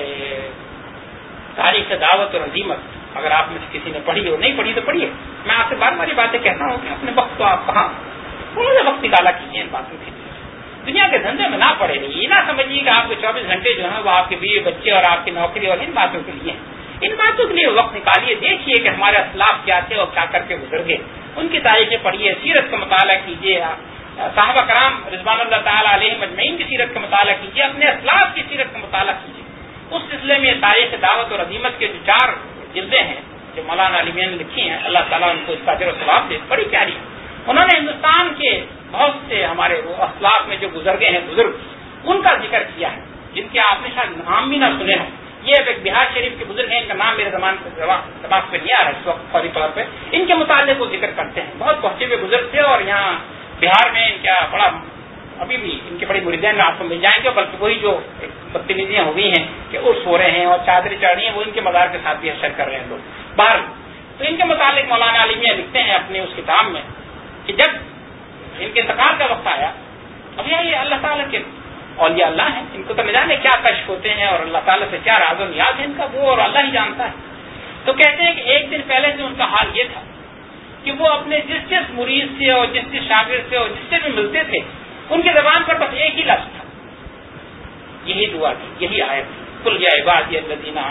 تاریخ دعوت اور عزیمت, اگر آپ میں سے کسی نے پڑھی ہو, نہیں پڑھی تو پڑھیے. میں آپ سے بار بار یہ باتیں کہتا ہوں کہ اپنے وقت کو آپ کہاں انہوں نے وقت نکالا کیجیے ان باتوں کے لیے. دنیا کے دھندے میں نہ پڑے رہیے. یہ نہ سمجھیے کہ آپ کے چوبیس گھنٹے جو ہیں وہ آپ کے بیوی بچے اور آپ کی نوکری اور ان باتوں کے لیے ہیں. ان باتوں کے لیے وقت نکالیے, دیکھیے کہ ہمارے اسلاف کیا تھے اور کیا کر کے گزر گئے, ان کی تاریخیں پڑھیے, سیرت کا مطالعہ کیجیے, صحابہ کرام رضوان اللہ تعالیٰ علیہ مجمعین کی سیرت کا مطالعہ کیجیے, اپنے اسلاف کی سیرت کا مطالعہ کیجیے. اس سلسلے میں تاریخ دعوت اور عظیمت کے جو چار جلدیں ہیں جو مولانا علی میاں نے لکھی ہیں, اللہ تعالیٰ ان کو اس کا اجر و ثواب دے, بڑی پیاری. انہوں نے ہندوستان کے بہت سے ہمارے وہ اسلاف میں جو گزر گئے ہیں بزرگ, ان کا ذکر کیا ہے, جن کے آپ نے شاید نام بھی نہ سنے ہوں. یہ ایک بہار شریف کے بزرگ ہیں, ان کا نام میرے زبان دماغ پہ نہیں آ رہا ہے اس وقت فوری طور پہ. ان کے متعلق وہ ذکر کرتے ہیں, بہت پہنچے ہوئے بزرگ تھے, اور یہاں بہار میں ان کا بڑا ابھی بھی ان کے بڑی مریدین آپ کو مل جائیں گے, بلکہ وہی جو بدتمیزیاں ہوئی ہیں کہ عرس ہو رہے ہیں اور چادریں چڑھ رہی ہیں, وہ ان کے مزار کے ساتھ بھی حشر کر رہے ہیں لوگ باہر. تو ان کے متعلق مولانا علی میاں لکھتے ہیں اپنے اس کتاب میں کہ جب ان کے انتقال کا وقت آیا, اب یہ اللہ تعالیٰ کے اولیاء اللہ ہیں, ان کو تو نہ جانے کیا کشف ہوتے ہیں اور اللہ تعالیٰ سے کیا راز و نیاز ہے ان کا, وہ اور اللہ ہی جانتا ہے. تو کہتے ہیں کہ ایک دن پہلے سے ان کا حال یہ تھا کہ وہ اپنے جس جس مرید سے اور جس جس شاگرد سے اور جس سے بھی ملتے تھے, ان کی زبان پر بس ایک ہی لفظ تھا, یہی دعا تھی, یہی آیت تھی, قل یا عبادی الذین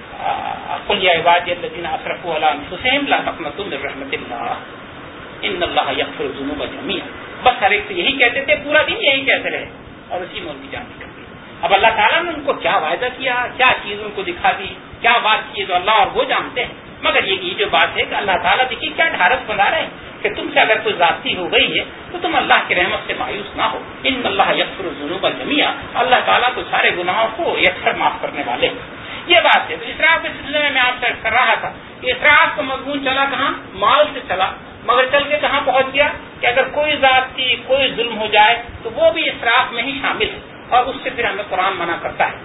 قل یا عبادی الذین اسرفوا علی انفسہم لا تقنطوا من رحمت اللہ ان اللہ یغفر الذنوب جميعا. بس ہر ایک سے یہی کہتے تھے, پورا دن یہی کہتے رہے, اور اسی میں ان کی جان نکل گئی. اب اللہ تعالیٰ نے ان کو کیا وعدہ کیا, کیا چیز ان کو دکھا دی, کیا بات کی, تو اللہ اور وہ جانتے ہیں. مگر یہ جو بات ہے کہ اللہ تعالیٰ دیکھیے کیا ڈھارس بنا رہے ہیں کہ تم سے اگر کوئی ذاتی ہو گئی ہے تو تم اللہ کی رحمت سے مایوس نہ ہو. ان اللہ یغفر الذنوب جميعا, اللہ تعالیٰ تو سارے گناہوں کو یکسر معاف کرنے والے ہیں. یہ بات ہے. تو اسراف کے سلسلے میں میں آپ سے کر رہا تھا کہ اسراف کا مضمون چلا کہاں, مال سے چلا, مگر چل کے کہاں پہنچ گیا کہ اگر کوئی ذاتی کوئی ظلم ہو جائے تو وہ بھی اسراف میں ہی شامل ہے, اور اس سے پھر ہمیں قرآن منع کرتا ہے.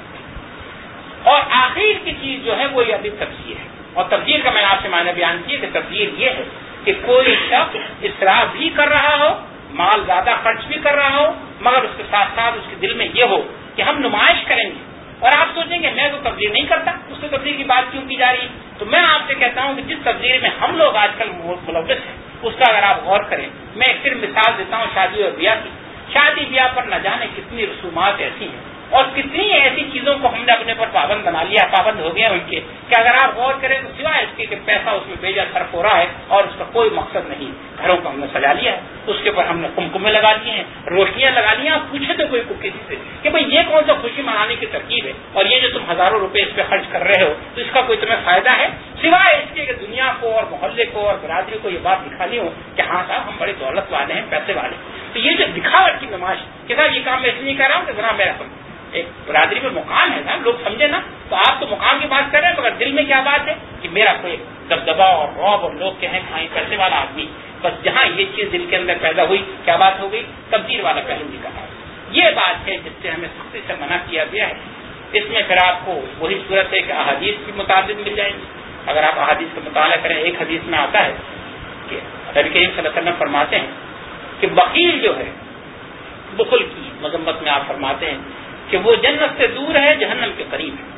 اور آخر کی چیز جو ہے وہ یہ ابھی تفسیر ہے, اور تفسیر کا میں نے آپ سے معنی بیان کیا کہ تفسیر یہ ہے کہ کوئی شخص اسراف بھی کر رہا ہو, مال زیادہ خرچ بھی کر رہا ہو, مگر اس کے ساتھ ساتھ اس کے دل میں یہ ہو کہ ہم نمائش کریں گے, اور آپ سوچیں گے میں تو تبذیر نہیں کرتا, اس سے تبذیر کی بات کیوں کی جا رہی ہے. تو میں آپ سے کہتا ہوں کہ جس تبذیر میں ہم لوگ آج کل ملوث ہیں اس کا اگر آپ غور کریں, میں ایک صرف مثال دیتا ہوں شادی اور بیاہ کی. شادی بیاہ پر نہ جانے کتنی رسومات ایسی ہیں, اور کتنی ایسی چیزوں کو ہم نے اپنے پر پابند بنا لیا, پابند ہو گیا ان کے, کہ اگر آپ غور کریں تو سوائے اس کے کہ پیسہ اس میں بیجا صرف ہو رہا ہے اور اس کا کوئی مقصد نہیں. گھروں کو ہم نے سجا لیا ہے, اس کے اوپر ہم نے کمکمے لگا لیے ہیں, روشنیاں لگا لی ہیں. آپ پوچھے تو کوئی کسی سے کہ بھائی یہ کون سا خوشی منانے کی ترکیب ہے, اور یہ جو تم ہزاروں روپے اس پہ خرچ کر رہے ہو تو اس کا کوئی تمہیں فائدہ ہے, سوائے اس کے کہ دنیا کو اور محلے کو اور برادری کو یہ بات دکھانی ہو کہ ہاں صاحب ہم بڑے دولت والے ہیں, پیسے والے. تو یہ جو دکھاوٹ کی نمائش کہ صاحب یہ کام میں اس لیے کر رہا ہوں کہ ذرا میرا ایک برادری میں مقام ہے نا, لوگ سمجھے نا, تو آپ تو مقام کی بات کر رہے ہیں, مگر دل میں کیا بات ہے کہ میرا کوئی دبدبا اور رعب اور لوگ کہیں کھائیں پیسے والا آدمی. بس جہاں یہ چیز دل کے اندر پیدا ہوئی, کیا بات ہو گئی, تبدیل والا پہلو نکلا. یہ بات ہے جس سے ہمیں سختی سے منع کیا گیا ہے. اس میں پھر آپ کو وہی صورت ہے کہ احادیث بھی متعدد مل جائیں گی. اگر آپ احادیث کا مطالعہ کریں, ایک حدیث میں آتا ہے کہ نبی کریم صلی اللہ علیہ وسلم فرماتے ہیں کہ بخیل جو ہے, بخل کی مذمت میں آپ فرماتے ہیں کہ وہ جنت سے دور ہے, جہنم کے قریب ہے,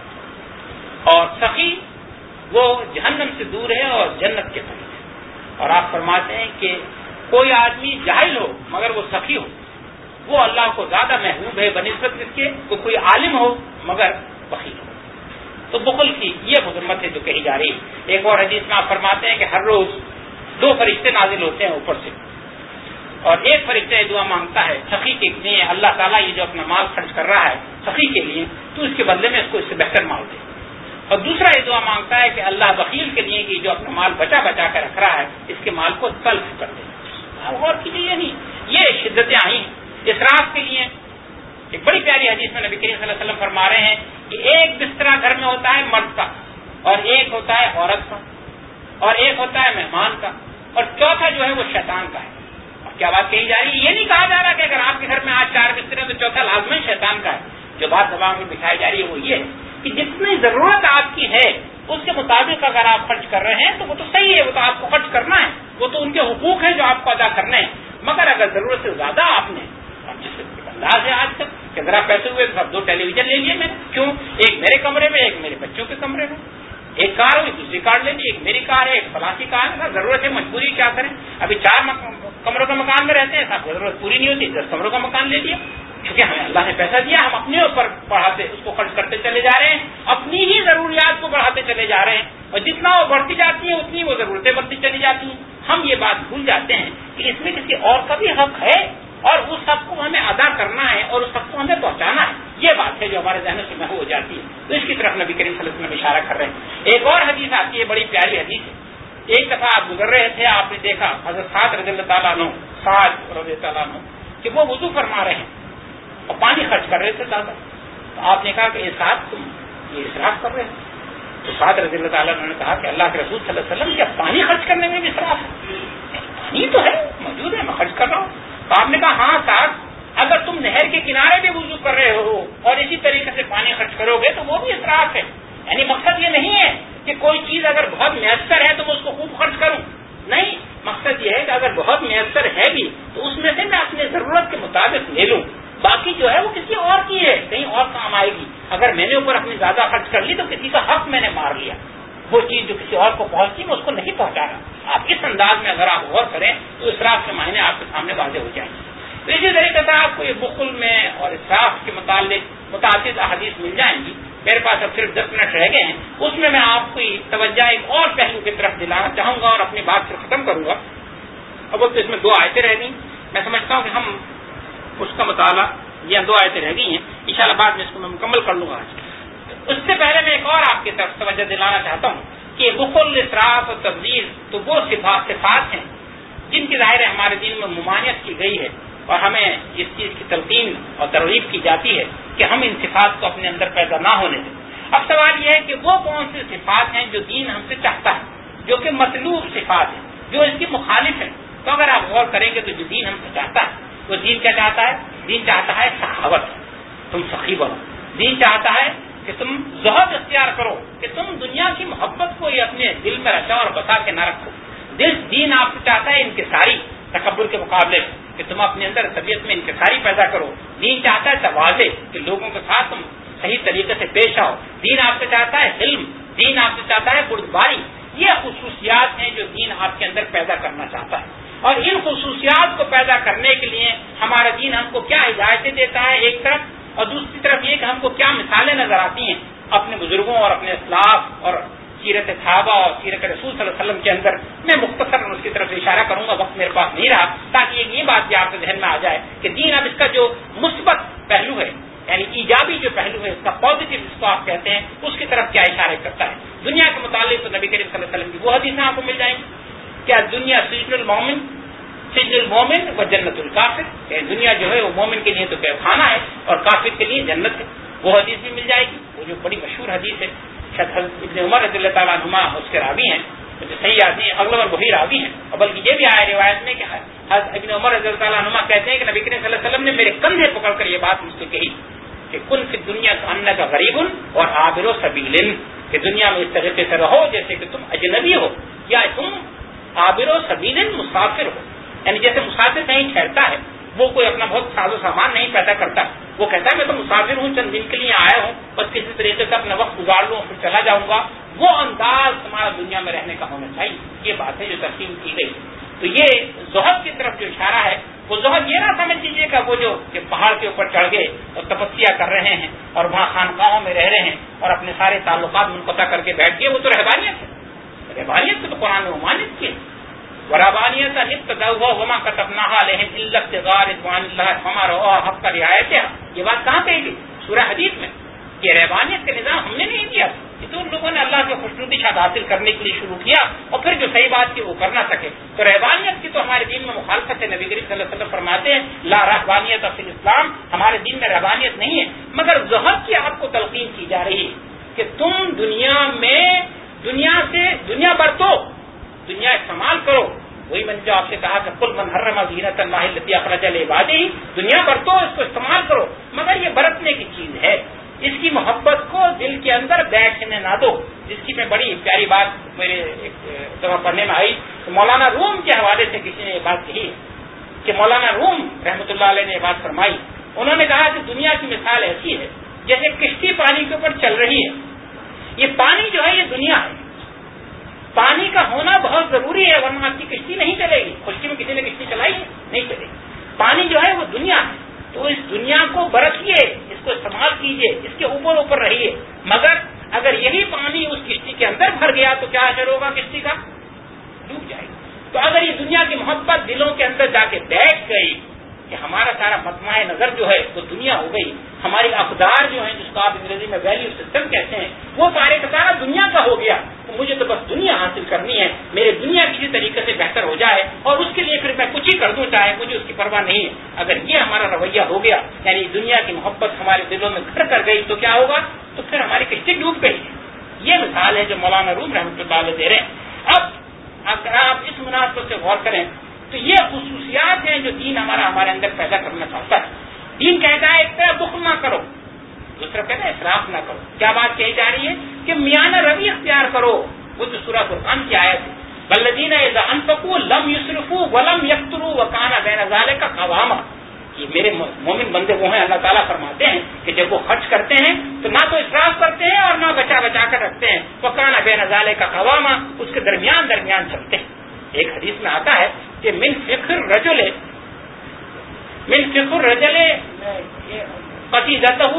اور سخی وہ جہنم سے دور ہے اور جنت کے قریب ہے. اور آپ فرماتے ہیں کہ کوئی آدمی جاہل ہو مگر وہ سخی ہو, وہ اللہ کو زیادہ محبوب ہے بنسبت اس کے کہ کوئی عالم ہو مگر بخیل ہو. تو بخل کی یہ مذمت ہے جو کہی جا رہی ہے. ایک اور حدیث میں آپ فرماتے ہیں کہ ہر روز دو فرشتے نازل ہوتے ہیں اوپر سے, اور ایک فرشتہ یہ دعا مانگتا ہے سخی کے لیے, اللہ تعالیٰ یہ جو اپنا مال خرچ کر رہا ہے سخی کے لیے, تو اس کے بدلے میں اس کو اس سے بہتر مال دے. اور دوسرا یہ دعا مانگتا ہے کہ اللہ بخیل کے لیے کہ جو اپنا مال بچا بچا کر رکھ رہا ہے اس کے مال کو تلف کر دے. غور کیجیے, یہ نہیں, یہ شدتیں آئی ہیں اسراف کے لیے. ایک بڑی پیاری حدیث میں نبی کریم صلی اللہ علیہ وسلم فرما رہے ہیں کہ ایک بستر گھر میں ہوتا ہے مرد کا, اور ایک ہوتا ہے عورت کا, اور ایک ہوتا ہے مہمان کا, اور چوتھا جو ہے وہ شیطان کا ہے. اور کیا بات کہی جا رہی ہے, یہ نہیں کہا جا رہا کہ اگر آپ کے گھر میں آج چار بستر ہیں تو چوتھا لازمن شیطان کا ہے. جو بات زبان میں دکھائی جا رہی ہے وہ یہ ہے کہ جتنی ضرورت آپ کی ہے اس کے مطابق اگر آپ خرچ کر رہے ہیں تو وہ تو صحیح ہے, وہ تو آپ کو خرچ کرنا ہے, وہ تو ان کے حقوق ہیں جو آپ کو ادا کرنے ہیں. مگر اگر ضرورت سے زیادہ آپ نے, اور جس انداز ہے آج کل کہ ذرا پیسے ہوئے تو دو ٹیلی ویژن لے لیے میں نے, کیوں, ایک میرے کمرے میں ایک میرے بچوں کے کمرے میں, ایک کار ہوئی دوسری کار لے لی, ایک میری کار ہے ایک فلاں کی کار ہے, ضرورت ہے مجبوری کیا کریں. ابھی چار کمروں کا مکان میں رہتے ہیں، صاحب ضرورت پوری نہیں ہوتی، دس کمروں کا مکان لے لیا، کیونکہ ہمیں اللہ نے پیسہ دیا، ہم اپنے اوپر بڑھاتے اس کو خرچ کرتے چلے جا رہے ہیں، اپنی ہی ضروریات کو بڑھاتے چلے جا رہے ہیں، اور جتنا وہ بڑھتی جاتی ہیں اتنی وہ ضرورتیں بڑھتی چلی جاتی ہیں۔ ہم یہ بات بھول جاتے ہیں کہ اس میں کسی اور کا بھی حق ہے، اور اس حق کو ہمیں ادا کرنا ہے، اور اس حق کو ہمیں پہنچانا ہے۔ یہ بات ہے جو ہمارے ذہنوں سے محو ہو جاتی ہے، تو اس کی طرف نبی کریم صلی اللہ علیہ وسلم اشارہ کر رہے ہیں۔ ایک اور حدیث آتی ہے، بڑی پیاری حدیث ہے۔ ایک دفعہ آپ گزر رہے تھے، آپ نے دیکھا حضرت سعد رضی اللہ تعالیٰ عنہ سعد رضی اللہ تعالیٰ عنہ کہ وہ وضو فرما رہے ہیں اور پانی خرچ کر رہے تھے زیادہ، تو آپ نے کہا کہ یہ سعد تم یہ اسراف کر رہے ہیں؟ تو سعد رضی اللہ تعالیٰ عنہ نے کہا کہ اللہ کے رسول صلی اللہ علیہ وسلم کیا پانی خرچ کرنے میں بھی اسراف ہے؟ پانی تو ہے موجود ہے، میں خرچ کر رہا ہوں۔ تو آپ نے کہا ہاں سعد، اگر تم نہر کے کنارے بھی وضو کر رہے ہو اور اسی طریقے سے پانی خرچ کرو گے تو وہ بھی اسراف ہے۔ یعنی مقصد یہ نہیں ہے کہ کوئی چیز اگر بہت میسر ہے تو میں اس کو خوب خرچ کروں، نہیں، مقصد یہ ہے کہ اگر بہت میسر ہے بھی تو اس میں سے میں اپنے ضرورت کے مطابق لے لوں، باقی جو ہے وہ کسی اور کی ہے، کہیں اور کام آئے گی۔ اگر میں نے اوپر اپنی زیادہ خرچ کر لی تو کسی کا حق میں نے مار لیا، وہ چیز جو کسی اور کو پہنچتی میں اس کو نہیں پہنچانا۔ آپ اس انداز میں اگر آپ غور کریں تو اسراف کے معنی آپ کے سامنے واضح ہو جائیں گے۔ تو اسی طریقے سے آپ کو یہ بخل میں اور اسراف کے متعلق متعدد احادیث مل جائیں گی۔ میرے پاس اب صرف دس منٹ رہ گئے ہیں، اس میں میں آپ کو توجہ ایک اور پہلو کی طرف دلانا چاہوں گا اور اپنی بات پھر ختم کروں گا۔ اب تو اس میں دو آیتیں رہ گئی، میں سمجھتا ہوں کہ ہم اس کا مطالعہ، یہ دو آیتیں رہ گئی ہیں، انشاءاللہ بعد میں اس کو میں مکمل کر لوں گا آج۔ اس سے پہلے میں ایک اور آپ کی طرف توجہ دلانا چاہتا ہوں کہ بخل، اسراف اور تبذیر تو وہ صفات ہیں جن کی ظاہر ہمارے دین میں ممانعت کی گئی ہے، اور ہمیں اس چیز کی تلقین اور ترغیب کی جاتی ہے کہ ہم ان صفات کو اپنے اندر پیدا نہ ہونے دیں۔ اب سوال یہ ہے کہ وہ کون سی صفات ہیں جو دین ہم سے چاہتا ہے، جو کہ مطلوب صفات ہیں، جو اس کی مخالف ہیں؟ تو اگر آپ غور کریں گے تو جو دین ہم سے چاہتا ہے وہ دین کیا چاہتا ہے؟ دین چاہتا ہے سخاوت، تم سخی بنو۔ دین چاہتا ہے کہ تم زہد اختیار کرو، کہ تم دنیا کی محبت کو یہ اپنے دل میں رچا اور بسا کے نہ رکھو۔ دین آپ سے چاہتا ہے انکساری، تکبر کے مقابلے میں کہ تم اپنے اندر طبیعت میں انکساری پیدا کرو۔ دین چاہتا ہے تواضع، کہ لوگوں کے ساتھ تم صحیح طریقے سے پیش آؤ۔ دین آپ سے چاہتا ہے حلم، دین آپ سے چاہتا ہے بردباری۔ یہ خصوصیات ہیں جو دین آپ کے اندر پیدا کرنا چاہتا ہے، اور ان خصوصیات کو پیدا کرنے کے لیے ہمارا دین ہم کو کیا ہدایتیں دیتا ہے ایک طرف، اور دوسری طرف یہ کہ ہم کو کیا مثالیں نظر آتی ہیں اپنے بزرگوں اور اپنے اسلاف اور سیرت صحابہ اور سیرت رسول صلی اللہ علیہ وسلم کے اندر۔ میں مختصر اس کی طرف اشارہ کروں گا، وقت میرے پاس نہیں رہا، تاکہ یہ بات بھی آپ کے ذہن میں آ جائے کہ دین اب اس کا جو مثبت پہلو ہے، یعنی ایجابی جو پہلو ہے، اس کا پازیٹو جس کو آپ کہتے ہیں، اس کی طرف کیا اشارہ کرتا ہے۔ دنیا کے متعلق تو نبی کریم صلی اللہ علیہ وسلم کی وہ حدیثیں آپ کو مل جائیں گی، کیا دنیا سجن المومن سجن المومن و جنت الکافر، کہ دنیا جو ہے وہ مومن کے لیے تو خانہ ہے اور کافر کے لیے جنت ہے، وہ حدیث بھی مل جائے گی، وہ جو بڑی مشہور حدیث ہے، شاید حضرت ابن عمر رضی اللہ تعالیٰ عنہما اس کے راوی ہیں، جو صحیح آدمی ہے، اغلب اور وہی راوی ہیں، اور بلکہ یہ بھی آیا روایت میں کہ حضرت ابن عمر رضی اللہ تعالیٰ عنہما کہتے ہیں کہ نبی کریم صلی اللہ علیہ وسلم نے میرے کندھے پکڑ کر یہ بات مجھ سے کہی کہ کن فی دنیا کانک غریب اور عابر سبیل، کہ دنیا میں اس طریقے سے رہو جیسے کہ تم اجنبی ہو یا تم عابر سبیل مسافر ہو، یعنی جیسے مسافر کہیں ٹھہرتا ہے، وہ کوئی اپنا بہت ساز و سامان نہیں پیدا کرتا، وہ کہتا ہے میں تو مسافر ہوں، چند دن کے لیے آیا ہوں، بس کسی طریقے سے اپنا وقت گزار لوں پھر چلا جاؤں گا، وہ انداز ہمارا دنیا میں رہنے کا ہونا چاہیے۔ یہ بات ہے جو تقسیم کی گئی۔ تو یہ زہد کی طرف جو اشارہ ہے، وہ زہد یہ نہ سمجھ لیجیے گا وہ جو کہ پہاڑ کے اوپر چڑھ گئے اور تپسیا کر رہے ہیں اور وہاں خانقاہوں میں رہ رہے ہیں اور اپنے سارے تعلقات منقطع کر کے بیٹھ گئے، وہ تو رہبانیت ہے۔ رہبانیت تو قرآن میں ممانعت کی ہے، ورابانیت ابتدعوها وما كتبناها عليهم الا ابتغاء رضوان الله فما رأوها حق رعایتها۔ یہ بات کہاں کہی گئی؟ سورہ حدید میں۔ یہ رہبانیت کا نظام ہم نے نہیں دیا، یہ تو ان لوگوں نے اللہ کے خوشنودی شاد حاصل کرنے کے لیے شروع کیا اور پھر جو صحیح بات کی وہ کر نہ سکے۔ تو رہبانیت کی تو ہمارے دین میں مخالفت ہے۔ نبی کریم صلی اللہ علیہ وسلم فرماتے ہیں لا رہبانیت فی الاسلام، ہمارے دین میں رہبانیت نہیں ہے، مگر زہد کی آپ کو تلقین کی جا رہی ہے کہ تم دنیا میں دنیا سے دنیا برتو، دنیا استعمال کرو۔ وہی میں نے جو آپ سے کہا کہ قل من حرم زینت اللہ التی اخرج لعبادہ، دنیا برتو، اس کو استعمال کرو، مگر یہ برتنے کی چیز ہے، اس کی محبت کو دل کے اندر بیٹھنے نہ دو۔ جس کی میں بڑی پیاری بات میرے ایک دفعہ پڑھنے میں آئی تو مولانا روم کے حوالے سے کسی نے یہ بات کہی کہ مولانا روم رحمۃ اللہ علیہ نے یہ بات فرمائی، انہوں نے کہا کہ دنیا کی مثال ایسی ہے جیسے کشتی پانی کے اوپر چل رہی ہے، یہ پانی جو ہے یہ دنیا ہے، پانی کا ہونا بہت بہت ضروری ہے، ورنہ آپ کی کشتی نہیں چلے گی. خشکی میں کسی نے کشتی چلائی ہے؟ نہیں چلے گی. پانی جو ہے وہ دنیا ہے، تو اس دنیا کو برتیے، اس کو استعمال کیجیے، اس کے اوپر اوپر رہیے. مگر اگر یہی پانی اس کشتی کے اندر بھر گیا تو کیا اثر ہوگا؟ کشتی کا ڈوب جائے گی. تو اگر یہ دنیا کی محبت دلوں کے اندر جا کے بیٹھ گئی کہ ہمارا سارا مطمع نظر جو ہے وہ دنیا ہو گئی، ہماری اقدار جو ہیں جس کو آپ انگریزی میں ویلیو سسٹم کہتے ہیں وہ سارے کا سارا دنیا کا ہو گیا، تو مجھے تو بس دنیا حاصل کرنی ہے، میرے دنیا کسی طریقے سے بہتر ہو جائے اور اس کے لیے پھر میں کچھ ہی کر دوں، چاہے مجھے اس کی پرواہ نہیں ہے. اگر یہ ہمارا رویہ ہو گیا، یعنی دنیا کی محبت ہمارے دلوں میں گھر کر گئی، تو کیا ہوگا؟ تو پھر ہماری کشتی ڈوب گئی. یہ مثال ہے جو مولانا روم رحمۃ اللہ علیہ دے رہے ہیں. اب اگر آپ اس مناسبت سے غور کریں تو یہ خصوصیات ہیں جو دین ہمارا ہمارے اندر پیدا کرنا چاہتا ہے. دین کہتا ہے ایک طرف بخل نہ کرو، دوسرا کہتا ہے اسراف نہ کرو. کیا بات کہی جا رہی ہے؟ کہ میانہ روی اختیار کرو. وہ جو سورہ فرقان کی آیت ہے، والذین اذا انفقوا لم یسرفوا ولم یقتروا وکان بین ذلک قواما. یہ میرے مومن بندے وہ ہیں، اللہ تعالیٰ فرماتے ہیں کہ جب وہ خرچ کرتے ہیں تو نہ تو اسراف کرتے ہیں اور نہ بچا بچا کر رکھتے ہیں. وکان بین ذلک قواما، اس کے درمیان درمیان چلتے ہیں. ایک حدیث میں آتا ہے کہ من فخر رجل من فخر رجل قصیدتہ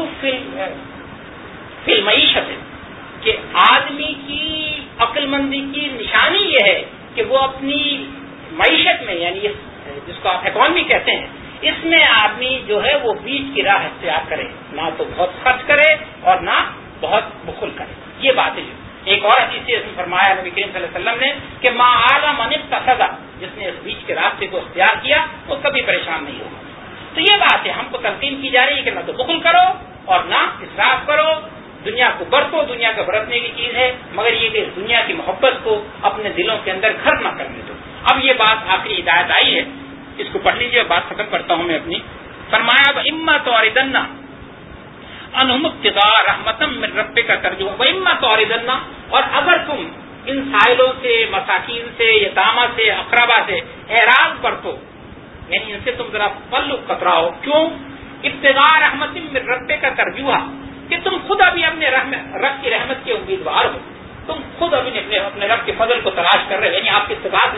فی المعیشت، کہ آدمی کی عقل مندی کی نشانی یہ ہے کہ وہ اپنی معیشت میں، یعنی جس کو آپ اکانومی کہتے ہیں، اس میں آدمی جو ہے وہ بیچ کی راہ اختیار کرے، نہ تو بہت خرچ کرے اور نہ بہت بخل کرے. یہ بات ہے. ایک اور حدیث سے فرمایا نبی کریم صلی اللہ علیہ وسلم نے کہ ما اعلی من اتخذ، جس نے اس بیچ کے راستے کو اختیار کیا وہ کبھی پریشان نہیں ہوگا. تو یہ بات ہے، ہم کو تلقین کی جا رہی ہے کہ نہ تو بخل کرو اور نہ اسراف کرو. دنیا کو برتو، دنیا کا برتنے کی چیز ہے، مگر یہ کہ دنیا کی محبت کو اپنے دلوں کے اندر گھر نہ کرنے دو. اب یہ بات آخری ہدایت آئی ہے، اس کو پڑھ لیجیے، بات ختم کرتا ہوں میں اپنی. فرمایا اما توردن انہم ابتغاء رحمت من ربک ترجو و اما توردن، اور اگر تم ان سائلوں سے، مساکین سے، یتامہ سے، اقربا سے اعراض برتو، یعنی ان سے تم ذرا پلو کتراؤ. کیوں؟ ابتغاء رحمت من ربک ترجوہا، کہ تم خود ابھی اپنے رب کی رحمت کے امیدوار ہو، تم خود ابھی اپنے اپنے رب کے فضل کو تلاش کر رہے ہو، یعنی آپ کی اتباع